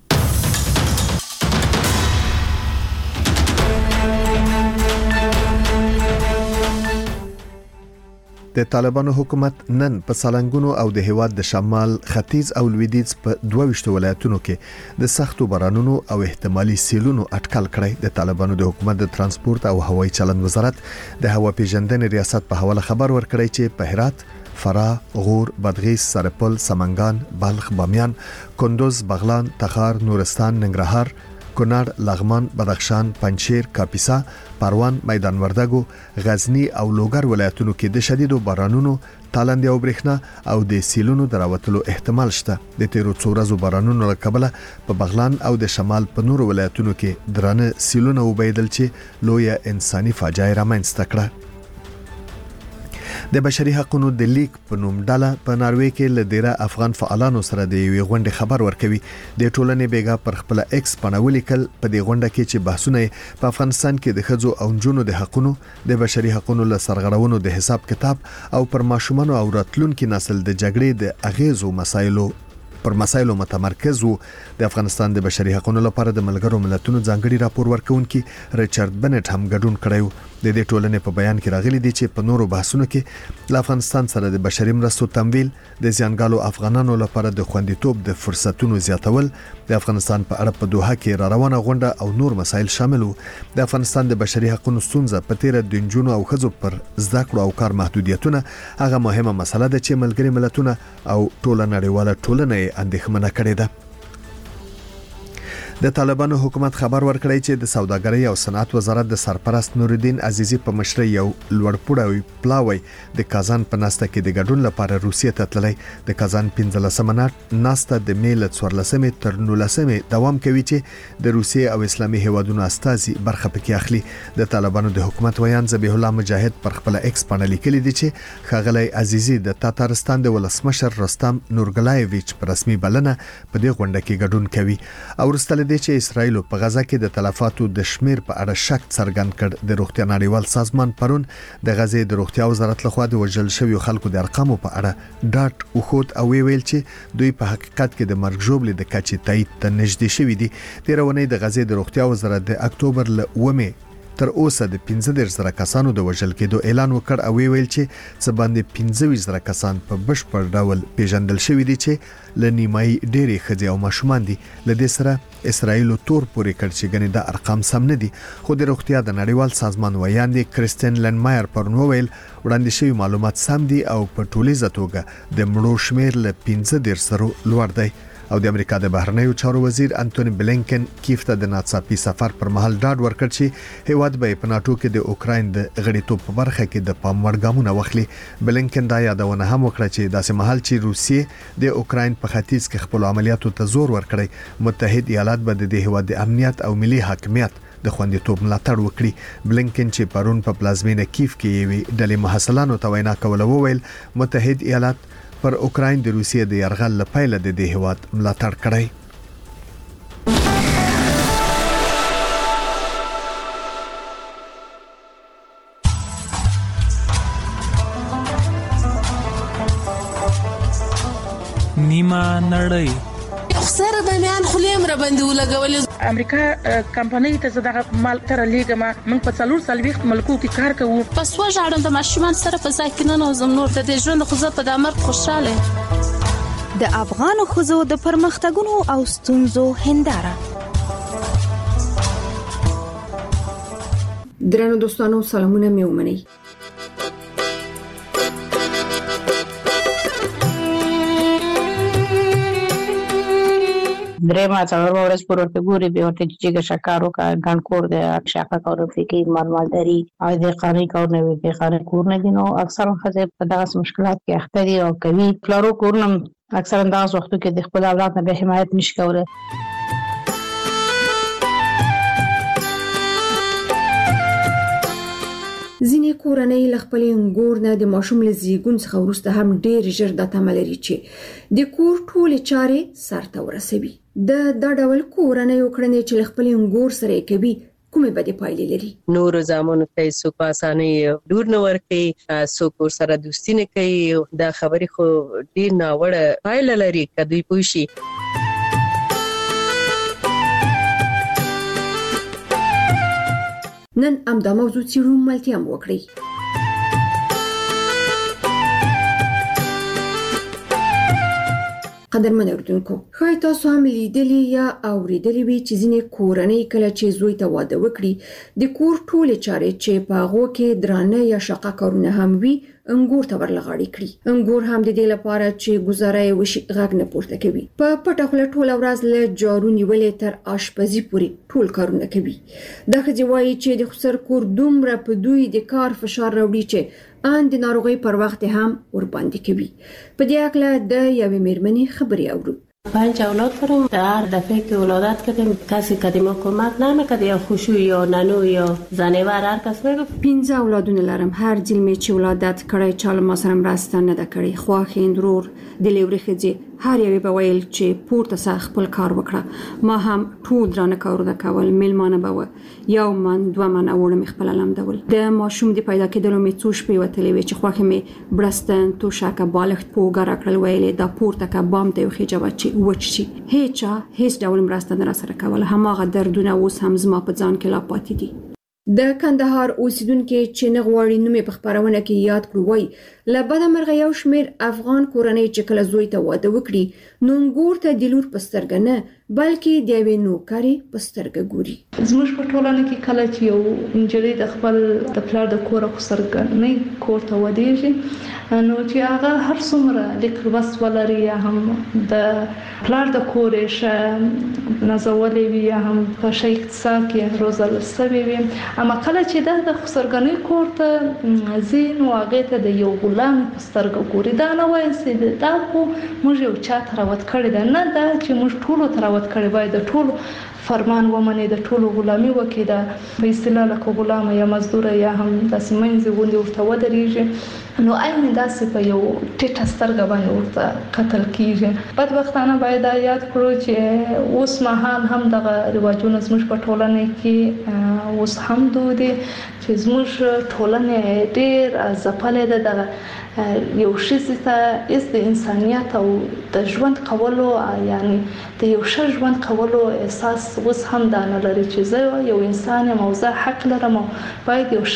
د طالبانو حکومت نن په سالنګونو او د هیواد د شمال، ختیځ او لویدیځ په 22 ولایتونو کې د سختو بارانونو او احتمالي سیلونو اټکل کړی. د طالبانو د حکومت د ترانسپورت او هوایي چلند وزارت د هوا پیژندنې ریاست په حواله خبر ورکړی چې په هرات، فراه، غور، بادغیس، سرپل، سمنګان، بلخ، بامیان، کندوز، بغلان، تخار، نورستان، ننګرهار، کونړ، لغمان، بدخشان، پنجشیر، کاپیسا، پروان، میدان وردګو، غزنی او لوګر ولایتونو کې د شدیدو بارانونو، تالندې او برېښنا او د سیلونو دراوتلو احتمال شته. د تیرو څو ورځو بارانونو له کبله په بغلان او د شمال په نورو ولایتونو کې درانه سیلونه وبیدل چې لویه انساني فاجعه رامنځته کړه. د بشري حقوقو د لیگ په نوم ډله په ناروې کې له ډیره افغان فعالانو سره د یوې غونډې خبر ورکوي. د ټولنې بیګا پر خپل ایکس باندې ولیکل په دې غونډه کې چې بحثونه په افغانستان کې د ښځو او نجونو د حقوقو، د بشري حقوقو له سرغړونو د حساب کتاب او پر ماشومانو او راتلونکي نسل د جګړې د اغیزو مسایلو متمرکز وو. د افغانستان د بشري حقوقو لپاره د ملګرو ملتونو ځانګړي راپور ورکونکي ریچارډ بنټ هم ګډون کړی. د دې ټولنې په بیان کې راغلي دي چې په نورو بحثونو کې له افغانستان سره د بشري مرستو تمویل، د زیانګالو افغانانو لپاره د خوندیتوب د فرصتونو زیاتول، د افغانستان په اړه په دوحه کې را روانه غونډه او نور مسایل شامل وو. د افغانستان د بشري حقوقو ستونزه په تیر د نجونو او ښځو پر زده کړو او کار محدودیتونه هغه مهمه مسله ده چې ملګري ملتونه او ټوله نړیواله ټولنه اندېښمنه کړې ده. د طالبانو حکومت خبر ورکړی چې د سوداګرۍ او صنعت وزارت د سرپرست نورالدین عزیزی په مشرۍ یو لوړپوړی پلاوی د کازان په ناسته کې د ګډون لپاره روسیې ته تللی. د کازان 15 ناسته د میل 14 تر 19 دوام کوي چې د روسیې او اسلامي هیوادونو استازي برخه پکې اخلي. د طالبانو د حکومت ویان ذبیح الله مجاهد پر خپل ایکس باندې لیکلي دي چې ښاغلی عزیزی د تاتارستان د ولسمشر رستم نورګلایویچ په رسمي بلنه په دې غونډه کې ګډون کوي. او ورسته د چې اسرائیل په غزا کې د تلفاتو د شمیر په اړه شک څرګند کړ. د روغتیا نړیوال سازمان پرون د غزې د روغتیا وزارت لخوا د وژل شویو خلکو د ارقامو په اړه ډاټ وخت او ویل چې دوی په حقیقت کې د مرګ ژوبلې د کچې تایید ته نږدې شوي دي. تیرونی د غزې د روغتیا وزارت د اکتوبر ل 9 تر اوسه د 15,000 کسانو د وژل کېدو اعلان وکړ او ویل چې څه باندې 15,000 کسان په بشپړ ډول پیژندل شوي دي چې ل نیمایي ډېری ښځې او ماشومان دي. ل دې سره اسرائیل تور پورې کړ چې ګنې د ارقام سم نه دي. خو د روغتیا د نړیوال سازمان ویان دي کریستین لنمایر پرون ویل وړاندې شوی معلومات سم دي او په ټولیزه توګه د مړو شمیر ل 15 سره لوړ دی. او د امریکا د بهرنیو چارو وزیر انټونی بلینکن کیف ته د ناڅاپي سفر پر مهال ډاډ ورکړ چې هیواد به په ناتو کې د اوکراین د غړیتوب په برخه کې د پام وړ ګامونه واخلي. بلینکن دا یادونه هم وکړه چې داسې مهال چې روسیې د اوکراین په ختیځ کې خپل عملیاتو ته زور ورکړي، متحد ایالات به د هیواد د امنیت او ملي حاکمیت د خوندیتوب ملاتړ وکړي. بلینکن چې پرون په پلازمینه کیف کې یوې ډلې محصلانو ته وینا کوله وویل متحد ایالات پر اوکراین د روسیې د یرغل لپاره د دې هیواد ملاتړ کړی. نیمه نړۍ رخصره به میان خلیم را باندې ولګولې. امریکا کمپنۍ ته زداغه مال تر لیګما موږ په 440 ملکو کې کار کوو. پس وژاړم د ماشومان سره په ځای کې نه نوزم نور د ژوند خو زه په دمر خوشاله. د افغان خزو د پرمختګونو او ستونزو هنداره. درنو دوستانو سلامونه مې ومنئ. درېما څلور ورځې پر ورته ګوري به ورته چې شکارو کا ګڼکور د شاکا کور فکر مالداري او د قانوني کور نه وي قانوني کور نه دي نو اکثر خزه په دغه مشکلات کې اخته دي او کوي پلارو کورنم اکثر انداز وختو کې د خپل اولاد نه به حمایت نشي کولای. ځینې کورنۍ له خپل انګور نه د ماشوم له زیږون څخه وروسته هم ډېر ژر د تمه لري چې د کور ټولې چارې سرته ورسوي. دا ډول کورنۍ کړنې چې له خپل انګور سره کوي کومې بدې پایلې لري. نور زامنو ته څوک په اسانۍ ډور نه ورکوي، څوک سره دوستي نه کوي. دا خبرې خو ډېر ناوړه پایله لري که دوی پوه شي. نن همدا موضوع څېړو، ملتیا هم وکړئ. قدرمن اوریدونکو، ښایي تاسو هم لیدلی یا اوریدلی وي چې ځینې کورنۍ کله چې زوی ته واده وکړي د کور ټولې چارې چې په هغو کې درانه یا شاقه کارونه هم وي انګور ته ورلغاړي کړي. انګور هم د دې لپاره چې ګزاره یې وشي غږ نه پورته کوي. په پټه خوله ټوله ورځ له جارو نیولې تر آشپزي پورې ټول کارونه کوي. دا ښځې وایي چې د خسر کور دومره په دوی د کار فشار راوړي چې ان د ناروغۍ پر وخت هم ورباندې کوي. په دې اړه د یوې میرمنې خبرې اورو. 5 اولاد دارم. هر دفعه که ولادت کردیم کسی قدیما کمک نمیکرد، یا خوشو یا ننو یا زنیور هر کس میگفت. 15 اولادونه لرم. هر ځل مې چې ولادت کړی چا له ما سره مرسته نه ده کړې. خواښې ورور د لورې ښځې هر یوې به ویل چې پورته سه خپل کار وکړه. ما هم ټول درانه کارونه کول. میلمانه به وه، 1 من 2 من اوړه مې خپله لمدول. د ماشوم د پیدا کېدلو مې څو شپې وتلې وې چې خواښې مې بړستن توشکه بالښت په اوږه راکړل. ویلې دا پورته که بام ته وخېجوه چې وچ شي. هیڅ ډول مرسته نه راسره کوله. هماغه دردونه اوس هم زما په ځان کې لا پاتې دي. د کندهار اوسیدونکو چې نه غواړي نوم په خبرونه کې یاد کړو، وایي له بده مرغه یو شمېر افغان کورنۍ چې کله زوی ته واده وکړي نو انګور ته د لور په سترګه نه بلکې د یوې نوکرې په سترګه ګوري. زموږ په ټولنه کې کله چې یو نجلۍ د خپل د پلار د کوره په سترګه کور ته ودیږي نو چې هغه هر څومره لیک لوست ولري یا هم د پلار د کورې ښه نازولې وي یا هم په ښه اقتصاد کې روزل سوې وي، اما کله چې د خسرګنۍ کور ته ځي نو هغې ته د یو غلام په سترګه ګوري. دا نه وایي چې دا خو موږ یو چا ته راوت کړې ده، نه دا چې موږ ټولو ته راوت کړې، باید د ټولو فرمان ومني، د ټولو غلامي وکړي. دا په اصطلاح لکه غلامه یا مزدوره یا هم داسې منځې غوندې ورته ودرېږي نو عین داسې په یو ټیټه سترګه باندې ورته کتل کېږي. بدبختانه باید دا یاد کړو چې اوس مهال هم دغه رواجونه زموږ په ټولنه کې اوس هم دود دي چې زموږ ټولنه ډېر ځپلې ده. دغه یو ښځې ته هېڅ د انسانیت او د ژوند کولو یعنی د یو ښه ژوند کولو احساس اوس هم دا نه لري چې زه یو انسان یم او زه حق لرم او باید یو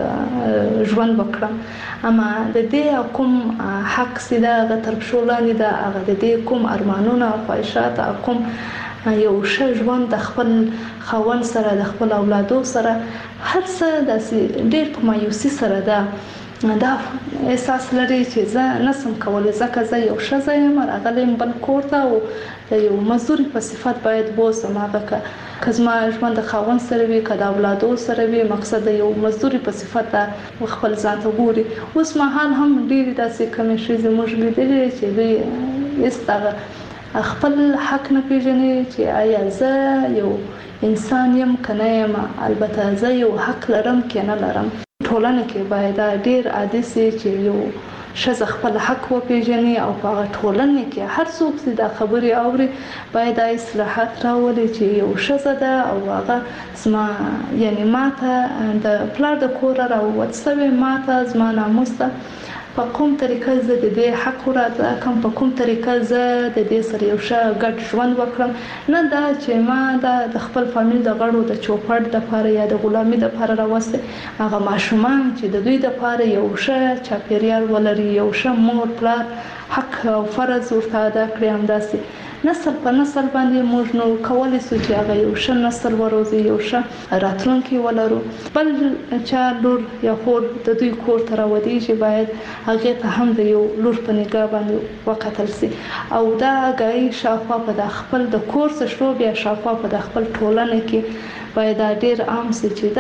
ښه ژوند وکړم. اما د دې کوم حق چې ده هغه تر پښو لاندې ده، هغه د دې کوم ارمانونه او خواهشات کوم یو ښه ژوند د خپل خاوند سره د خپل اولادو سره هر څه داسې ډېر په مایوسي سره ده. دا احساس لري چې زه نسم کولی ځکه زه یو ښځه یم راغلی یم بل کور ته او د یو مزدوري په صفت باید بوځم. هغه که زما ژوند د خاوند سره وي که د اولادو سره وي مقصد د یو مزدوري په صفت خپل ځان ته ګوري. اوس مهال هم ډېرې داسې کمې ښځې موږ لیدلې چې دوی هېڅ دغه خپل حق نه پېژني چې آیا زه یو انسان یم که نه یم. البته زه یو حق لرم که نه لرم. ټولنه کې باید ډېر عادي سي چې یو ښځه خپل حق وپېژني او په هغه ټولنه کې هر څوک چې دا خبرې اوري باید دا اصلاحات راولي چې یو ښځه ده او هغه زما یعنی ماته د پلار د کوره راووت سوې، ماته زما ناموس ده په کوم طریقه زه د دې حق راځه کوم په کوم طریقه زه د دې سره یو ښه ګډ ژوند وکړم نه دا چې ما د خپل فامیل د غړو د چوپړ د لپاره یا د غلامي د لپاره راوسته هغه ماشومان چې د دوی د لپاره یو ښه چاپیریال ولري یو ښه مور پلار حق او فرض ورته ادا کړی همداسې نسل په نسل باندې موږ نو کولای شو چې هغه یو ښه نسل وروزي یو ښه راتلونکي ولرو بل چا لور یا خور د دوی کور ته راودیږي باید هغه ته هم د یو لور په نگاه باندې وکتل شي او دا غي شافه په د خپل د کور څخه شروع بیا شافه په د خپل ټولنه کې باید ډیر عام شي چې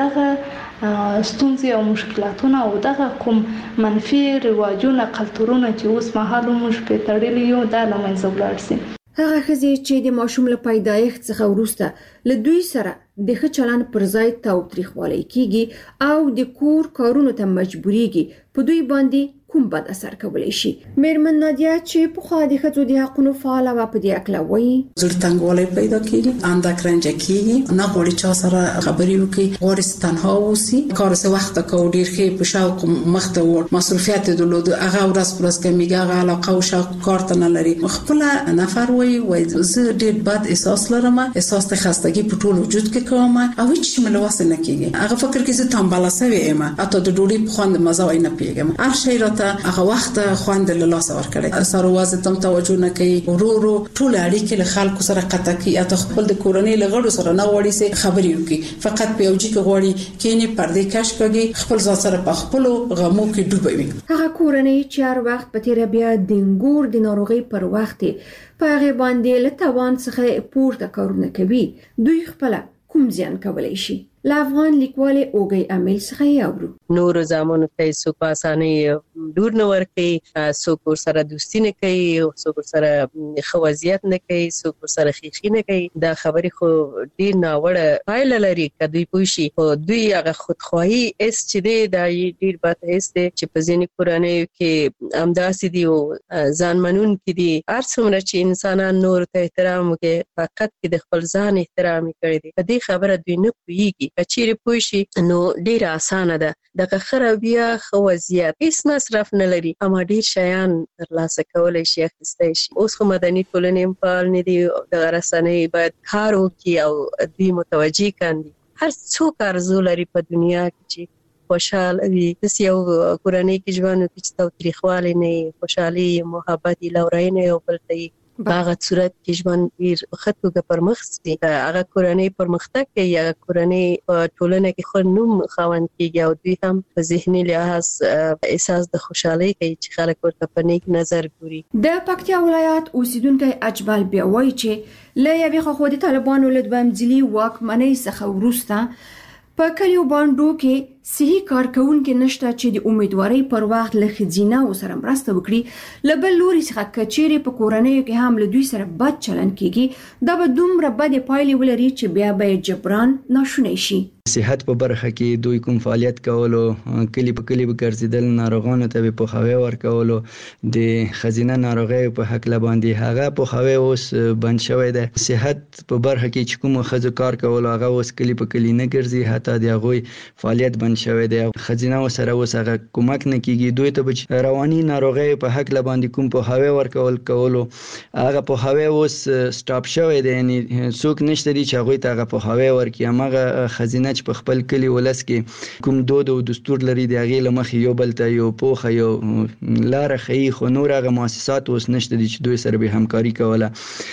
دغه ستونزې او مشکلاتونه او دغه کوم منفي رواجونه کلتورونه چې اوس مهال موږ په تړلي یو دا لمنځه ولاړ شي هغه ښځې چې د ماشوم له پیدایښت څخه وروسته له دوی سره د ښه چلند پر ځای تاوتریخوالی کیږي او د کور کارونو ته مجبوریږي په دوی باندې کوم بد اثر کولی شي میرمن نادیا چې په خوا د ښځو د حقونو فعاله و په دې اکله وایي زړه تنګوالی پیدا کیږي اندک رنجه کیږي نه غواړي چا سره خبرې وکړي غواړي تنها اوسي کار څه وخت کو ډیر ښه په شوق مخته ور مصروفیت درلود هغه ورځ پر ورځ کمیږي هغه علاقه او شوق کار ته نه لري خپل نفر وایي زه ډیر بد احساس لرم احساس د خستګي په ټول وجود کې کوم او هیڅ مله واسه نه کیږي هغه فکر کې زه تنبله سوي یم اته د ډوډۍ په خوند مزه وای نه پیګم هر شی راته هغه وخت خوند له لاس ور کړی سره وازه تم توجه نه کوي ورورو ټول اړیکې له خلکو سره قطع کوي اته خپل د کورنۍ لغړو سره نه وړي سي خبري وکي فقط په یوجي کې غوړي کینی پردې کش کوي خپل ځان سره په خپل غمو کې ډوبوي هغه کورنۍ چې هر وخت په تیر بیا د انګور د ناروغي پر وخت په هغه باندې له توان څخه پورته کارونه کوي دوی خپل کوم زیان کولای شي لا افغان لیکوال اوګي امیل څخه یاورو نور زمانو ته سو په اسانه دور نه ورکي سو کور سره دوستی نه کوي سو کور سره خوازیت نه کوي سو کور سره خيخي نه کوي دا خبري خو ډیر ناوړه پایله لري کدی پوشي او دوی هغه خودخواهي اس چې دی دا ډیر بد اس دی چې په ځینې کورنۍ کې امداسي دی او ځانمنون کې دی ارڅومره چې انسانان نور ته احترام کوي فقط کې د خپل ځان احترام کوي په دې خبره دوی نه پوهیږي کچېره پوښي نو ډیر اسانه ده د خرابیا خوازیت هیڅ مصرف نه لري اما ډیر شیان ترلاسه کولای شي اخیستای شي اوس خو مدني ټولنې په اړه نه دی د رسنۍ باید کار وکړي او دوی متوجي کاندي هر څوک ارزو لري په دنیا کې چې خوشاله وي د یو کورنۍ کې ژوند کې تاوتریخوالی نه خوشحالي محبت لورینه او بلته هغه صورت کې ژوند ډیر خطوګه پرمخ سي هغه کورنۍ پرمختګ کوي هغه کورنۍ ټولنه کې خو نوم خوند کیږي او دوی هم په ذهني لحاظ احساس د خوشحالي کوي چې خلک ورته په نیک نظر ګوري د پکتیا ولایت اوسیدونکو اجمل بیا وایي چې له یوې خوا د طالبانو له دوامځلي واکمنۍ څخه وروسته په کلیو باندې کې صحیح کارکونکو نشته چې د امیدواري پر وخت له خزینه او سره مرسته وکړي لبل لوري څخه کچېره په کورنۍ کې هم له دوی سره بد چلند کیږي دا به دومره بد پایلې ولري چې بیا به جبران ناشونی شي صحت په برخه کې دوی کوم فعالیت کولو کلی په کلی به ګرځیدل ناروغانو ته په خوي ورکولو د خزینه ناروغي په حق لباندې هغه په خوي اوس بند شوی دی صحت په برخه کې چې کوم خزو کار کولو هغه اوس کلی په کلی نه ګرځي حتی د هغه فعالیت بند شوی دی خزینه سره اوس هغه کومک نه کیږي دوی ته رواني ناروغي په حق لباندې کوم په خوي ورکول کولو هغه په خوي اوس سټاپ شوی دی یعنی څوک نشته دي چې هغه ته هغه په خوي ورکي هغه خزینه چې په خپل کلی ولس کې کوم دود او دستور لري د هغه لمخ یو بلته یو پوخه یو لار خي خو نور هغه مؤسسات اوس نشته دي چې دوی سره به همکاري کوله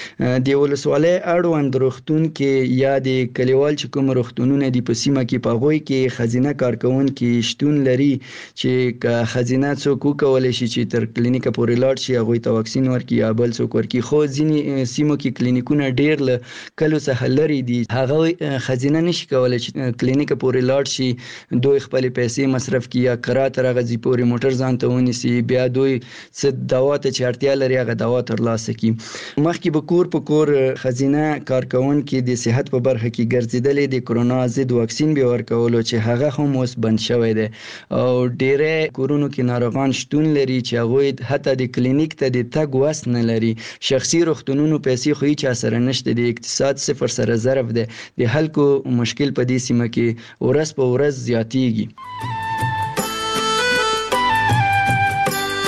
د ولسوالۍ اړوند روغتون کې یا د کلیوال چې کوم روغتونونه دي په سیمه کې په غوي کې خزینه کارکون کې شتون لري چې خزینه څوک کولای شي چې تر کلینیک پورې لاړ شي هغه ته واکسین ورکړي یا بل څوک ورکړي خو ځینې سیمو کې کلینیکونه ډیر له کلو څخه لري دي هغه خزینه نشي کولای چې کلینیک پورې لاړ شي دوی خپل پیسې مصرف کړي یا قرات راغزي پورې موټر ځان ته ونیسي بیا دوی څه دوا ته چارتیا لري هغه دوا ترلاسه کړي مخکې به کور په کور خزینه کارکون کې د صحت په برخه کې ګرځیدلې د کرونا ضد واکسین به ورکولو چې هغه هم اوس بند شوی دی او ډېر کورونو کې ناروغان شتون لري چې هغه حتی د کلینیک ته د تګ وس نه لري شخصي روغتونونو پیسې خو هیڅ اثر نشته د اقتصاد صفر سره ضرب دی د خلکو مشکل په دې سیمه کې ورځ په ورځ زیاتیږي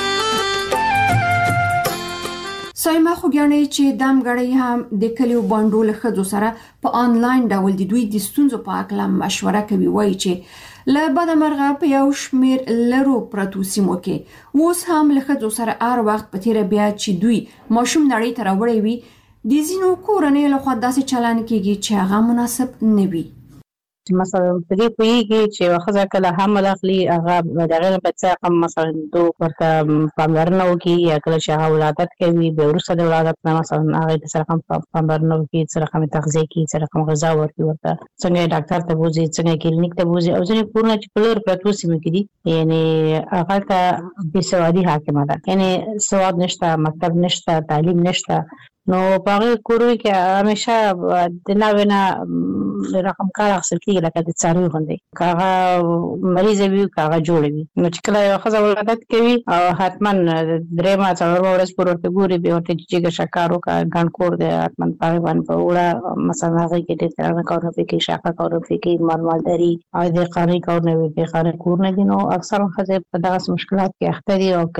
سایمه خو ګڼي چې دام غړي هم د کلیو باندو له خځو سره په آنلاین ډول د دوی د ستونزو په اړه مشوره کوي، وایي چې له بده مرغه په یو شمیر لرو پرتو سیمو کې اوس هم له خځو سره هر وخت په تیر بیا چې دوی ماشوم نړۍ ته راوړي وي د ځینو کورنۍ له خوا داسې چلن کېږي چې هغه مناسب نه وي. مثلا په دې پیږي چې خزه کله حمل اخلي هغه دغه په څه مثلا دوه ورته پاملرنه وکي یا کله چې هغه ولادت کوي به ورسره د ولادت نه مثلا هغه د سره پاملرنه وکي، سره کوم تغذیه کوي، سره کوم غذا ورکوي، ورته څنګه ډاکټر ته بوزي، څنګه کلینیک ته بوزي، او ځینې کورونه چې په لور پرتو سیمه کې دي یعنی هغه ته بې سوادي حاکمه ده، یعنی سواد نشته، مکتب نشته، تعلیم نشته. نو باغ کورو کې همیشه د ناوینه رقم کار اخیستل کېږي لکه د څاروي غوندې، کاغه مریض وي کاغه جوړ وي. نو چې کله یو ښځه ولادت کوي او حتما درېیمه څلورمه ورځ پورې ورته ګوري، بیا ورته جګه شکر وکړه، ګڼ کور دی حتما په هغې باندې په وړه مثلا هغې کې ډېر درانه کارونه پرې کوي، شاقه کارونه پرې کوي، مالداري او د قانوني کارونه وي، د قانوني کورونه دي. نو اکثره ښځې په دغسې مشکلات کې اخته دي او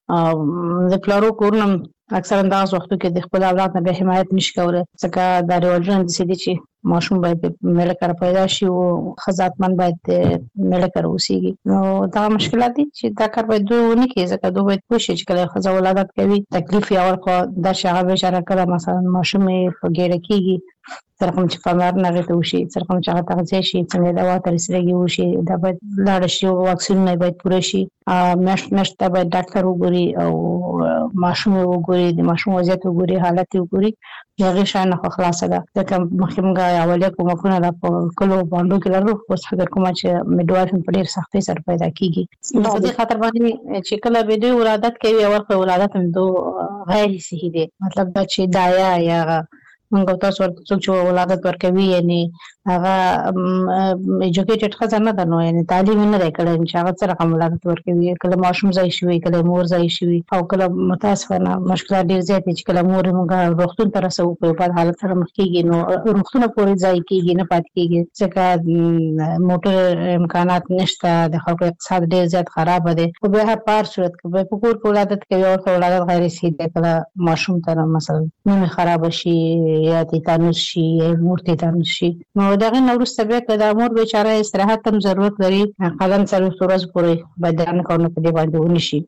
کوي. د پلارو کورونه اکثرا دغه وختو کې د خپل اولاد نه به حمایت نشي کولی، ځکه دا رواجونه داسې دي چې ماشوم باید میله کره پیدا شي او ښځه حتما باید میله کره اوسېږي. نو دغه مشکلات دي چې دا کار باید دوی ونه کړي، ځکه دوی باید پوه شي چې کله ښځه ولادت کوي تکلیف یې اول خو دا چې هغه بېچاره کله مثلا ماشوم یې په ګېډه کېږي، سره کوم چې پاملرنه هغې ته وشي، سره کوم چې هغه تغذیه شي، څنګه دوا ته رسېدګي وشي، دا باید لاړه شي، واکسینونه باید پوره شي، میاشت میاشت ته باید ډاکټر وګوري او ماشوم یې وګوري، د ماشوم وضعیت وګوري، حالت یې وګوري. د هغې شیانو نه خو خلاصه ده، ځکه مخکې موږ اولیه کومکونه دا په کلو باندو کې لرو، اوس فکر کومه چې میډوایف په ډېر سختۍ سره پیدا کېږي. نو په دې خاطر باندې چې کله به دوی ولادت کوي، اول خو ولادت هم دو غیر صحي دی، مطلب دا چې دایا یا موږ تاسو ورته څوک چې ولادت ورکوي یعنی هغه ایجوکیټډ ښځه نه ده، نو یعنی تعلیم نه دی کړی چې هغه څه رقم ولادت ورکوي، کله ماشوم ځای شوي، کله مور ځای شوي، او کله متاسفانه مشکلات ډېر زیات دي چې کله مور موږ روغتون ته رسوو په یو بد حالت سره مخ کېږي، نو روغتونه پورې ځای کېږي نه پاتې کېږي، ځکه موټر امکانات نشته، د خلکو اقتصاد ډېر زیات خرابه دی. خو بیا په هر صورت کې په کور کې ولادت کوي او ولادت غیر صحي دی، کله ماشوم ته مثلا نیمه خرابه شي یا تیتانوس شي یا مور تیتانوس شي، نو دغه نه وروسته بیا که د مور بیچاره استراحت هم ضرورت لري، قلم 40 ورځې پورې باید درانه کارونه په دې باندې ونشي.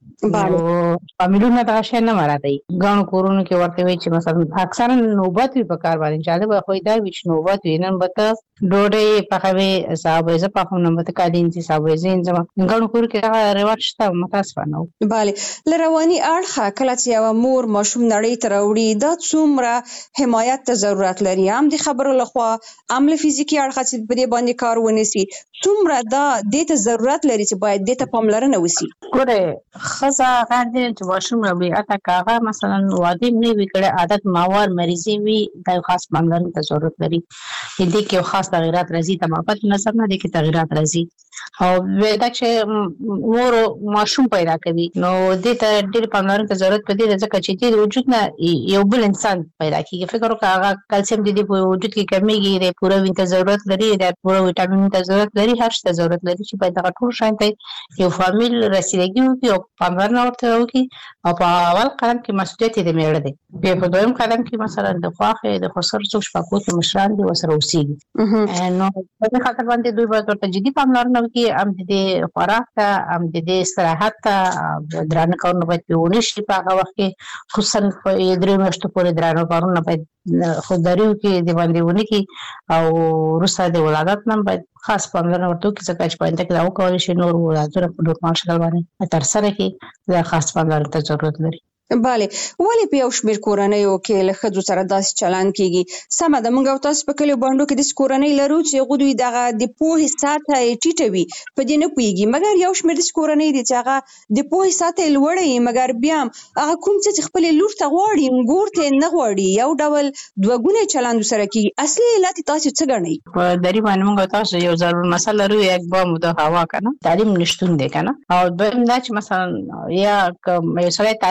نو فامیلونه دغه شی نه مراعاتوي. ګڼو کورونو کې ورته وایي چې مثلا اکثرا نوبت وي په کار باندې، جالبه خو دا وي چې نوبت وي، نن به ته ډوډۍ پخوې، سابه زه پخوم، نن به ته کالینځي سابه زه انځم. ګڼو کور کې دغه رواج شته، متاسفانه. بله، له رواني اړخه کله چې یوه مور ماشوم نړۍ ته راوړي، دا څومره حمایت ته ضرورت لري، هم د خبرو لخوا، هم له فزیکي اړخه چې په دې باندې کار ونیسي، څومره دا دې ته ضرورت لري چې باید دې ته پاملرنه وشي؟ ګوره ښځه غیر دی چې ماشوم راوړي، حتی که هغه مثلا واده نه وي کړی، عادت ماوار مریضي وي، دا یو خاص پاملرنې ته ضرورت لري. دې کې یو خاص تغیرات راځي، تمافت نظر نه دې کې تغیرات راځي، او دا چې مور ماشوم پیدا کوي، نو دې ته ډېر پاملرنې ته ضرورت پدې ده، ځکه چې دې د وجود نه یو بل انسان پیدا کېږي. فکر وکړه هغه کلسیم د دې په وجود کې کمیږي، د پوره وین ته ضرورت لري، د پوره ویټامین ته ضرورت لري، هر څه ته ضرورت لري چې باید دغه ټول شیان ته یو فامیل رسیدګي وکړي او پاملرنه ورته وکړي. او په اول قدم کې مسؤلیت یې د میړه دی، بیا په دویم قدم کې مثلا د خواښې د خسر څوک شپږ کې مشران دي ورسره اوسېږي. نو په دې خاطر باندې دوی باید ورته جدي پاملرنه وکړي، هم د دې خوراک ته، هم د دې استراحت ته، درانه کارونه باید پرې ونه شي په هغه وخت کې، خصوصا په 3 میاشتو پورې درانه کارونه باید خودداري وکړي، د باندې ونه کړي، او وروسته د ولادت نه باید خاص پاملرنه ورته وکړي، ځکه چې په آینده کې دا وکولی شي نور ولادتونه په نورمال شکل باندې ترسره کړي، دا خاص پاملرنې ته ضرورت لري. بله، ولې په یو شمېر کورنیو کې له ښځو سره داسې چلن کېږي؟ سمه ده، موږ او تاسو په کلیو بانډو کې داسې کورنۍ لرو چې هغوی دوی دغه د پوهې سطحه یې ټیټه وي، په دې نه پوهېږي، مګر یو شمېر داسې کورنۍ دي چې هغه د پوهې سطحه یې لوړه وي، مګر بیا هم هغه کوم څه چې خپلې لور ته غواړي ګور ته یې نه غواړي، یو ډول دوه ګونی چلند ورسره کېږي. اصلي علت یې تاسو څه ګڼئ؟ په دري باندې موږ او تاسو یو ضرور مسله لرو، یک بام د هوا که نه، تعلیم نشتون دی که نه، او دویم دا چې مثلا یا که یو سړی تعلیم لري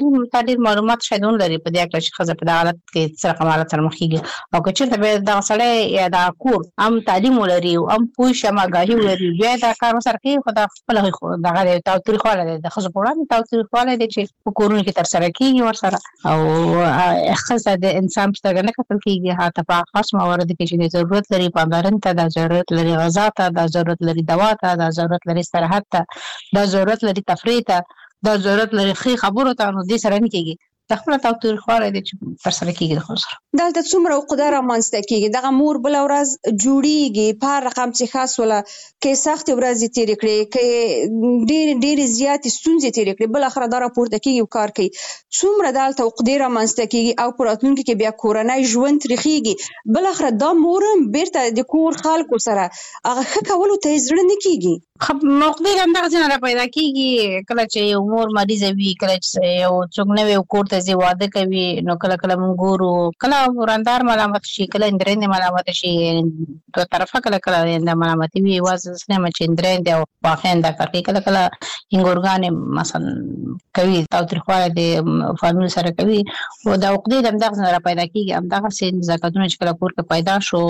تعلیم متعدد معلومات شاید لري په دې اړه چې خزه په حالت کې څه حالت سره مخېږي او که چېرته به دا سړی یا دا کور هم تعلیم ولري او هم پوه شي ماګاهي ولري بیا دا کار سره کوي خو دا خپل دغه تاوتریخواله د خزه په وړاندې تاوتریخواله دي چې په کورونو کې تر سره کېږي ورسره او خزه د انسان په سترګه نه کتل کېږي حتی په خاص موارد کې چې ضرورت لري پاملرنې ته د ضرورت لري غذا ته د ضرورت لري دوا ته د ضرورت لري استراحت ته د ضرورت لري تفریح ته د ضرورت لري خبرو ته نو دې سره نه کېږي تخپل تاوتریخواله دي چې تر سره کېږي د خو سره دلته څومره عقده رامنځته کېږي دغه مور بل ورځ جوړیږي په رقم چې خاص ولا کې سخت ورځې تیر کړي کې ډېر زیات ستونزې تیر کړي بل اخر دا راپورته کېږي او کار کوي څومره دلته عقده رامنځته کېږي او پراتونکو کې بیا کورنۍ ژوند تریخيږي بل اخر دا مورم بیرته د کور خلکو سره هغه خکولو ته زړه نه کېږي مقدر هم دغه څنګه پیدا کېږي کله چې یو مور مریض وي کله چې یو څوک نوی کور ته ځي واده کوي نو کله موږ ګورو کله وراندار ملامت شي کله اندرین ملامت شي دوه طرفه کله د ملامت وي واځي چې اندرین دی او واقعا دا کوي کله انګورګان مثلا کوي تاوتریخواله د فامیل سره کوي او دا عقده هم دغه څنګه پیدا کېږي هم دغه سین زکاتونه چې کله کور کې پیدا شو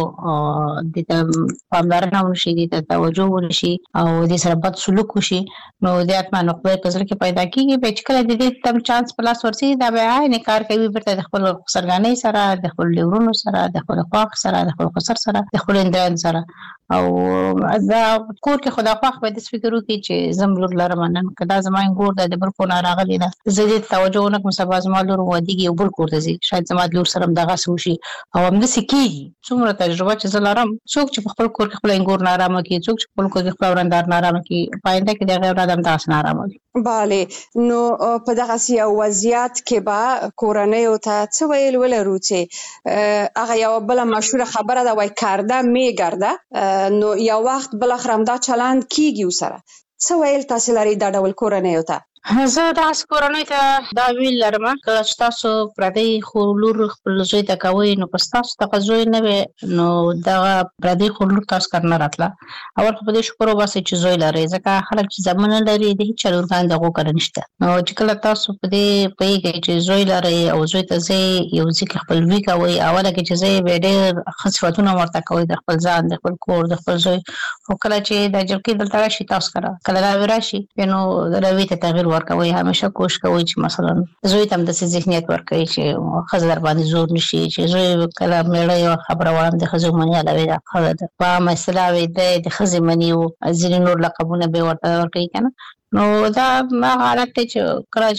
د پاملرنه ونشي د توجه ونشي او د سره بد سلوک وشي نو د اتمن عقده په ځل کې پیدا کېږي به چې کله د دې تم چانس پلاس ورسي دا به عین کار کوي برته د خپل سرګانۍ سره د خپل لورونو سره د خپل خواخ سره د خپل خسر سره د خپل اندران سره او دا کور کې خدا خواخ به د فکر وکړي چې زم لور لرم نن کدا زما ګور د بل کو نه راغلی دا زه دې توجه ونه کوم سبا زما لور ودیږي او بل کور ته ځي شاید زما لور سره دغه سوشي او هم د سکیږي څومره تجربه چې زلارم څوک چې خپل کور کې خپل ګور نه آرام کوي څوک چې خپل کور کې خپل وراندار نه آرام کوي پاینده کې د غیر آدم تاسو نه آرام کوي bale نو په دغه سیاسي وضعیت کې به کورنۍ او ته څه ویل ولرو چې هغه یو بل مشهور خبره ده وای کارده میګرده نو یو وخت بل اخرم دا چلند کیږي سره څه ویل تاسو لري دا ډول کورنۍ او ته زه د کورنۍ ته دا ویل لرم کله چې تاسو پردي خلور خپل زوی ته کوي نو پس تاسو ته زوی نه وي نو دا پردي خلور تاسو کارنه راتله اول په دې شکر وباسئ چې زوی لري ځکه خلک چې زمونه لري د هیڅ چلورګان دغه کار نشته نو چې کله تاسو په دې پیګه چې زوی لري او زوی ته زی یو ځکه خپل وی کوي اوله کې چې زی به ډېر خصوصونه ورته کوي د خپل ځان د خپل کور د خپل زوی او کله چې د جلکې دلته راشي تاسو کله دا وراشي نو روي ته تغیر ورکوي همیشه کوشش کوي چې مثلا زوی تم د ذهنیت ورکوي چې خزر باندې زور نشي چې زوی کله مېړه یو خبره وړاندې خزو منی علاوه دا خبره په مسله وي د خزې منی او ځینې نور لقبونه به ورته ورکوي کنه نو دا ما حالت چې کله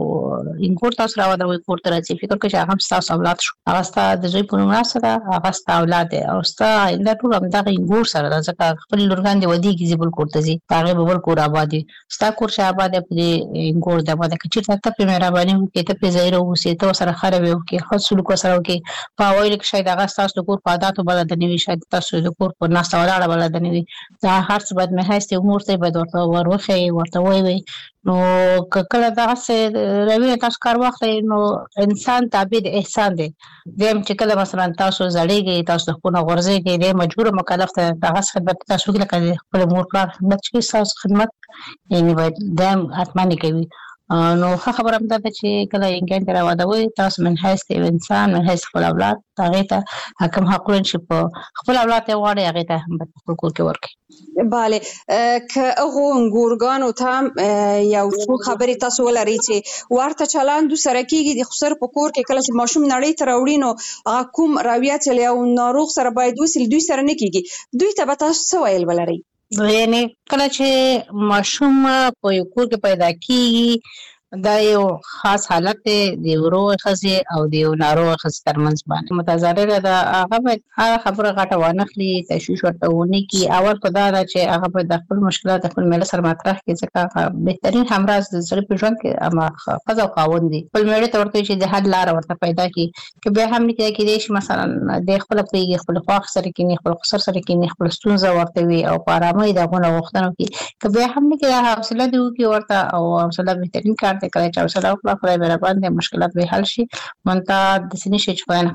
چې انګور تاسو راوړل کور ته راځي فکر کوي چې هغه تاسو اولاد شو هغه ستاسو د زوی په نوم سره هغه ستاسو اولاد او ستاسو د ټول هم دغه انګور سره ځکه خپل لورګان دی ودی کې زبل کور ته ځي هغه به بل کور آبادی ستاسو کور شه آباد په انګور د آباد کې چې ته په مهرباني کې ته په زیرو وسې ته سره خراب یو کې خاص سلوک سره کې په وایل کې شاید هغه تاسو کور په عادت بلد نه وي شاید تاسو د کور په ناس ولاړ بلد نه وي دا هر څه باید مه هسته امور ته باید ورته ورته وي نو کله دا څه روي تاسو کار وخت نو انسان تابع د احسان دی دیم چې کله مثلا تاسو زړیږي تاسو خپل غرضه کې د مجبور مکلف ته دغه خدمت تاسو کې لکه خپل مور پلار خدمت کې تاسو خدمت یعنی باید دیم اتمنه کوي نو خبره هم ده چې کله انګان تر واده تاسو من حیث انسان من حیث خپل اولاد هغه ته حکم حقوق شي په خپل اولاد ته وړي هغه ته هم په کور کې ورکي bale که هغه ګورګانو ته یو څو خبرې تاسو ولري چې ورته چلند سره کیږي د خسر په کور کې کله چې ماشوم نړۍ ته راوړي نو کوم راویات له یو ناروغ سره باید وسیل دوی سره نه کیږي دوی ته تاسو څه ویل ولري یعنی کله چې ماشوم په یو کور کې پیدا کیږي دا یو خاص حالت دی د ورو خزې او د ناروغ خزې ترمنځ باندې متضرره ده هغه خبره غټه وانخلي تشویش ورته ونی کی اول په دا چې هغه په خپل مشکلات خپل مل سره مطرح کې ځکه بهترین همراز د سړي په ژوند کې اما قضا او قانون دي خپل مېړه ته ورته چې د حد لار ورته پیدا کی چې به هم نه کې شي مثلا د خپل پیږي خپل خواخ سره کې خپل خسر سره کې خپل ستونزه ورته وي او په آرامۍ دغه وختونو کې که به هم نه کې حوصله دی او ورته او حوصله بهترین کار کله چې اوسه خپل خپل باندې مشکلات به حل شي مونته د سینې شي چې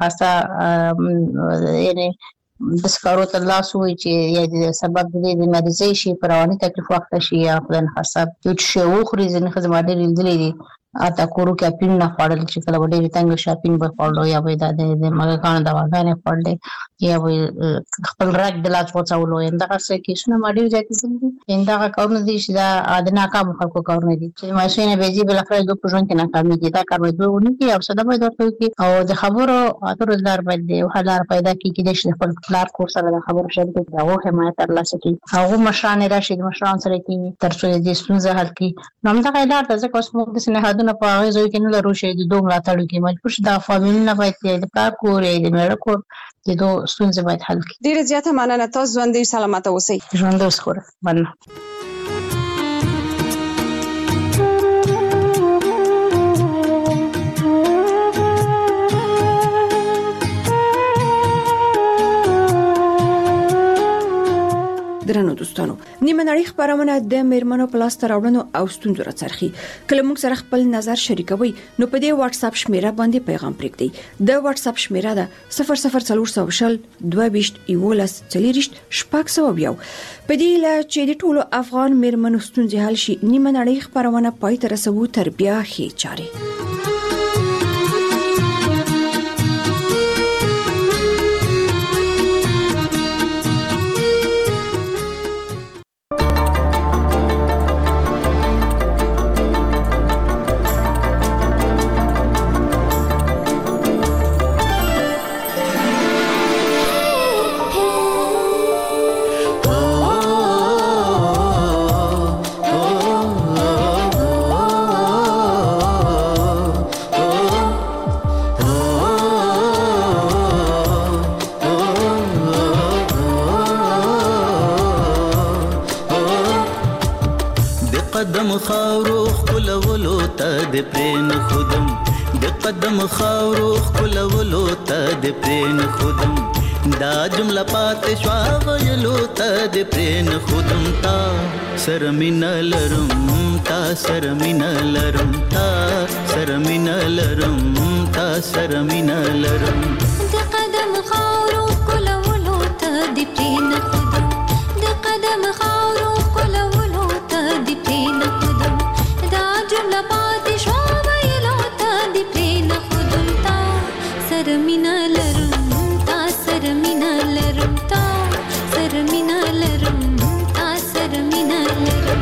خاصه یعنی د سکارو ته لاس وي چې یا سبب د مریضۍ شي پرواني تکلیف وخت شي یا خپل خاصه چې وخوري ځنه خدمات لري دي اته کورو کې اپین نه خوړل چې کله وړي تنګ شاپین به خوړلو یا به د مګکان دواګانې خوړلې یا به خپل راګ د لاس وڅولو انده څه کې شنو ماډي ځکه انده کارونه دي چې دا ادنا کار خلکو کارونه دي چې ماشینه به جی بل خپل د پروژن کې ناکامي دي دا کار به دوی کې او صدا به درته کې او د خبرو اترو دار باندې او حلار پیدا کې چې خپل پلار کور سره د خبرو شریک دي او حمایت ترلاسه کوي هغه مشران راشي مشران سره کې ترڅو دې ستونزه حل کړي نو موږ دا لار ته ځکه اوس موږ د سنهادونو په هغه ځای کې نه لرو چې د دوه ملاتړ کې مجبور شي دا فامیلونه باید د پلار کور د مېړه کور د دوه ستونزې باید حل کړي. ډیره زیاته مننه تاسو ژوندۍ سلامت اوسئ. ژوند اوس خور مننه. درنو دوستانو نیمه نړۍ خبرونه د میرمنو په لاس راوړنو او ستونزو راڅرخي کله موږ سره خپل نظر شریکوي نو په دې واتس اپ شمیره باندې پیغام پرېږدئ. د واتس اپ شمیره ده 00400 22 11 40 شپږ په دې لا چې د ټولو افغان میرمنو ستونزې حل شي نیمه نړۍ خبرونه پای ته رسوو تر بیا هي چاري. خاورو خلولو ته د پرین خودم د قدم خاورو خلولو ته د پرین خودم دا جمله پات شوا ویلو ته د پرین خودم تا سرمین لرم تا سرمین لرم تا سرمین لرم تا سرمین لرم د قدم خاورو خلولو ته د پرین خودم د قدم خاورو خلولو ته د پرین سرمینا لرم تا سرمینا لرم تا سرمینا لرم تا سرمینا لرم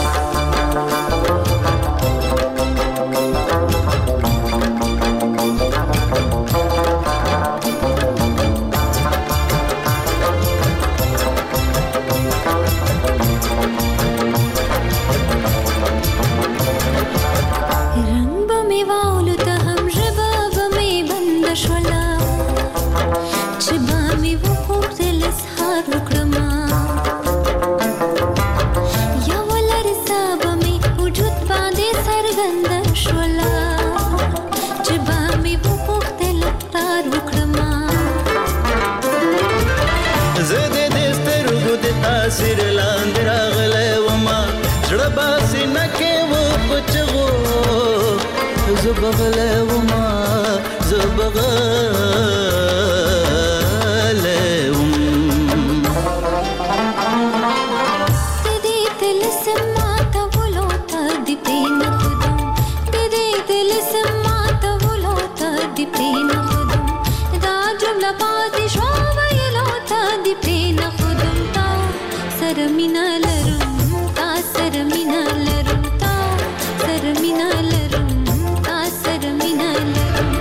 سر لاند راغله وما زړه باسي نکه و پچغو زبغله وما زبغله تدې دل سماته ولوته دې پین خودم تدې دل سماته ولوته دې پین خودم دا جمله پاتې شو ویلوته دې پین خودم سرمینا لرم تا سرمینا لرم تا سرمینا لرم تا سرمینا لرم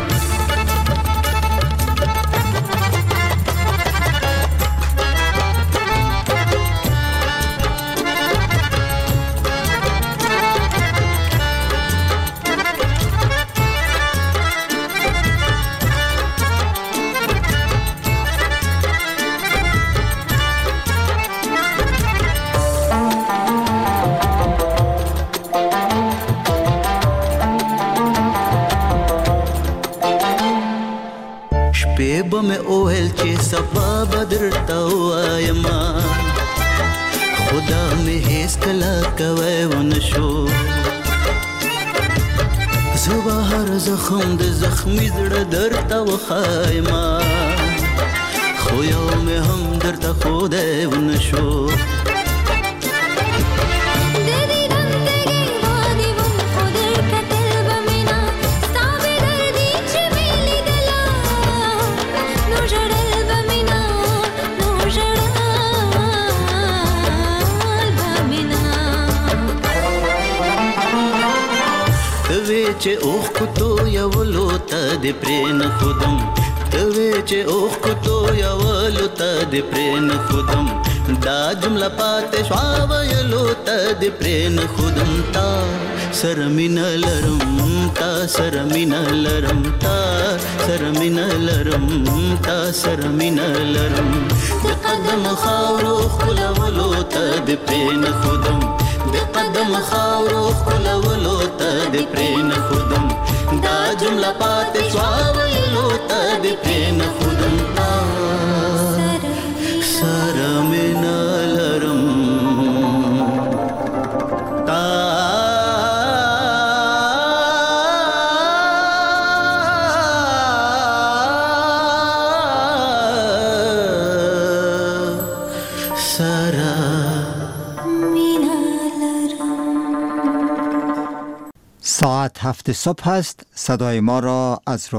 به مې اوهل چې صفا بدر تا وایما خدا مې هیڅ کلا کوي ونشو زه هر زخم د زخمي زړه درته وخایما خو یو مې هم درته خدای ونشو د دې رنګي باندې وم خو در کتل به چې اوخ کو تو یولو ته د پرین خودم توی چې اوخ کو تو یولو ته د پرین خودم دا جمله پاتې شوا ویلو ته د پرین خودم تا سرمین لرم تا سرمین لرم تا سرمین لرم تا سرمین لرم د قدم خاورو خلولو ته د پرین خودم د قدم خاورو خلولو ته د پرین خودم دا جمله پاتې شوا ویلو ته د پرین خودم تا سرمین لرم تا ساعت 7 صبح است. صدای ما را از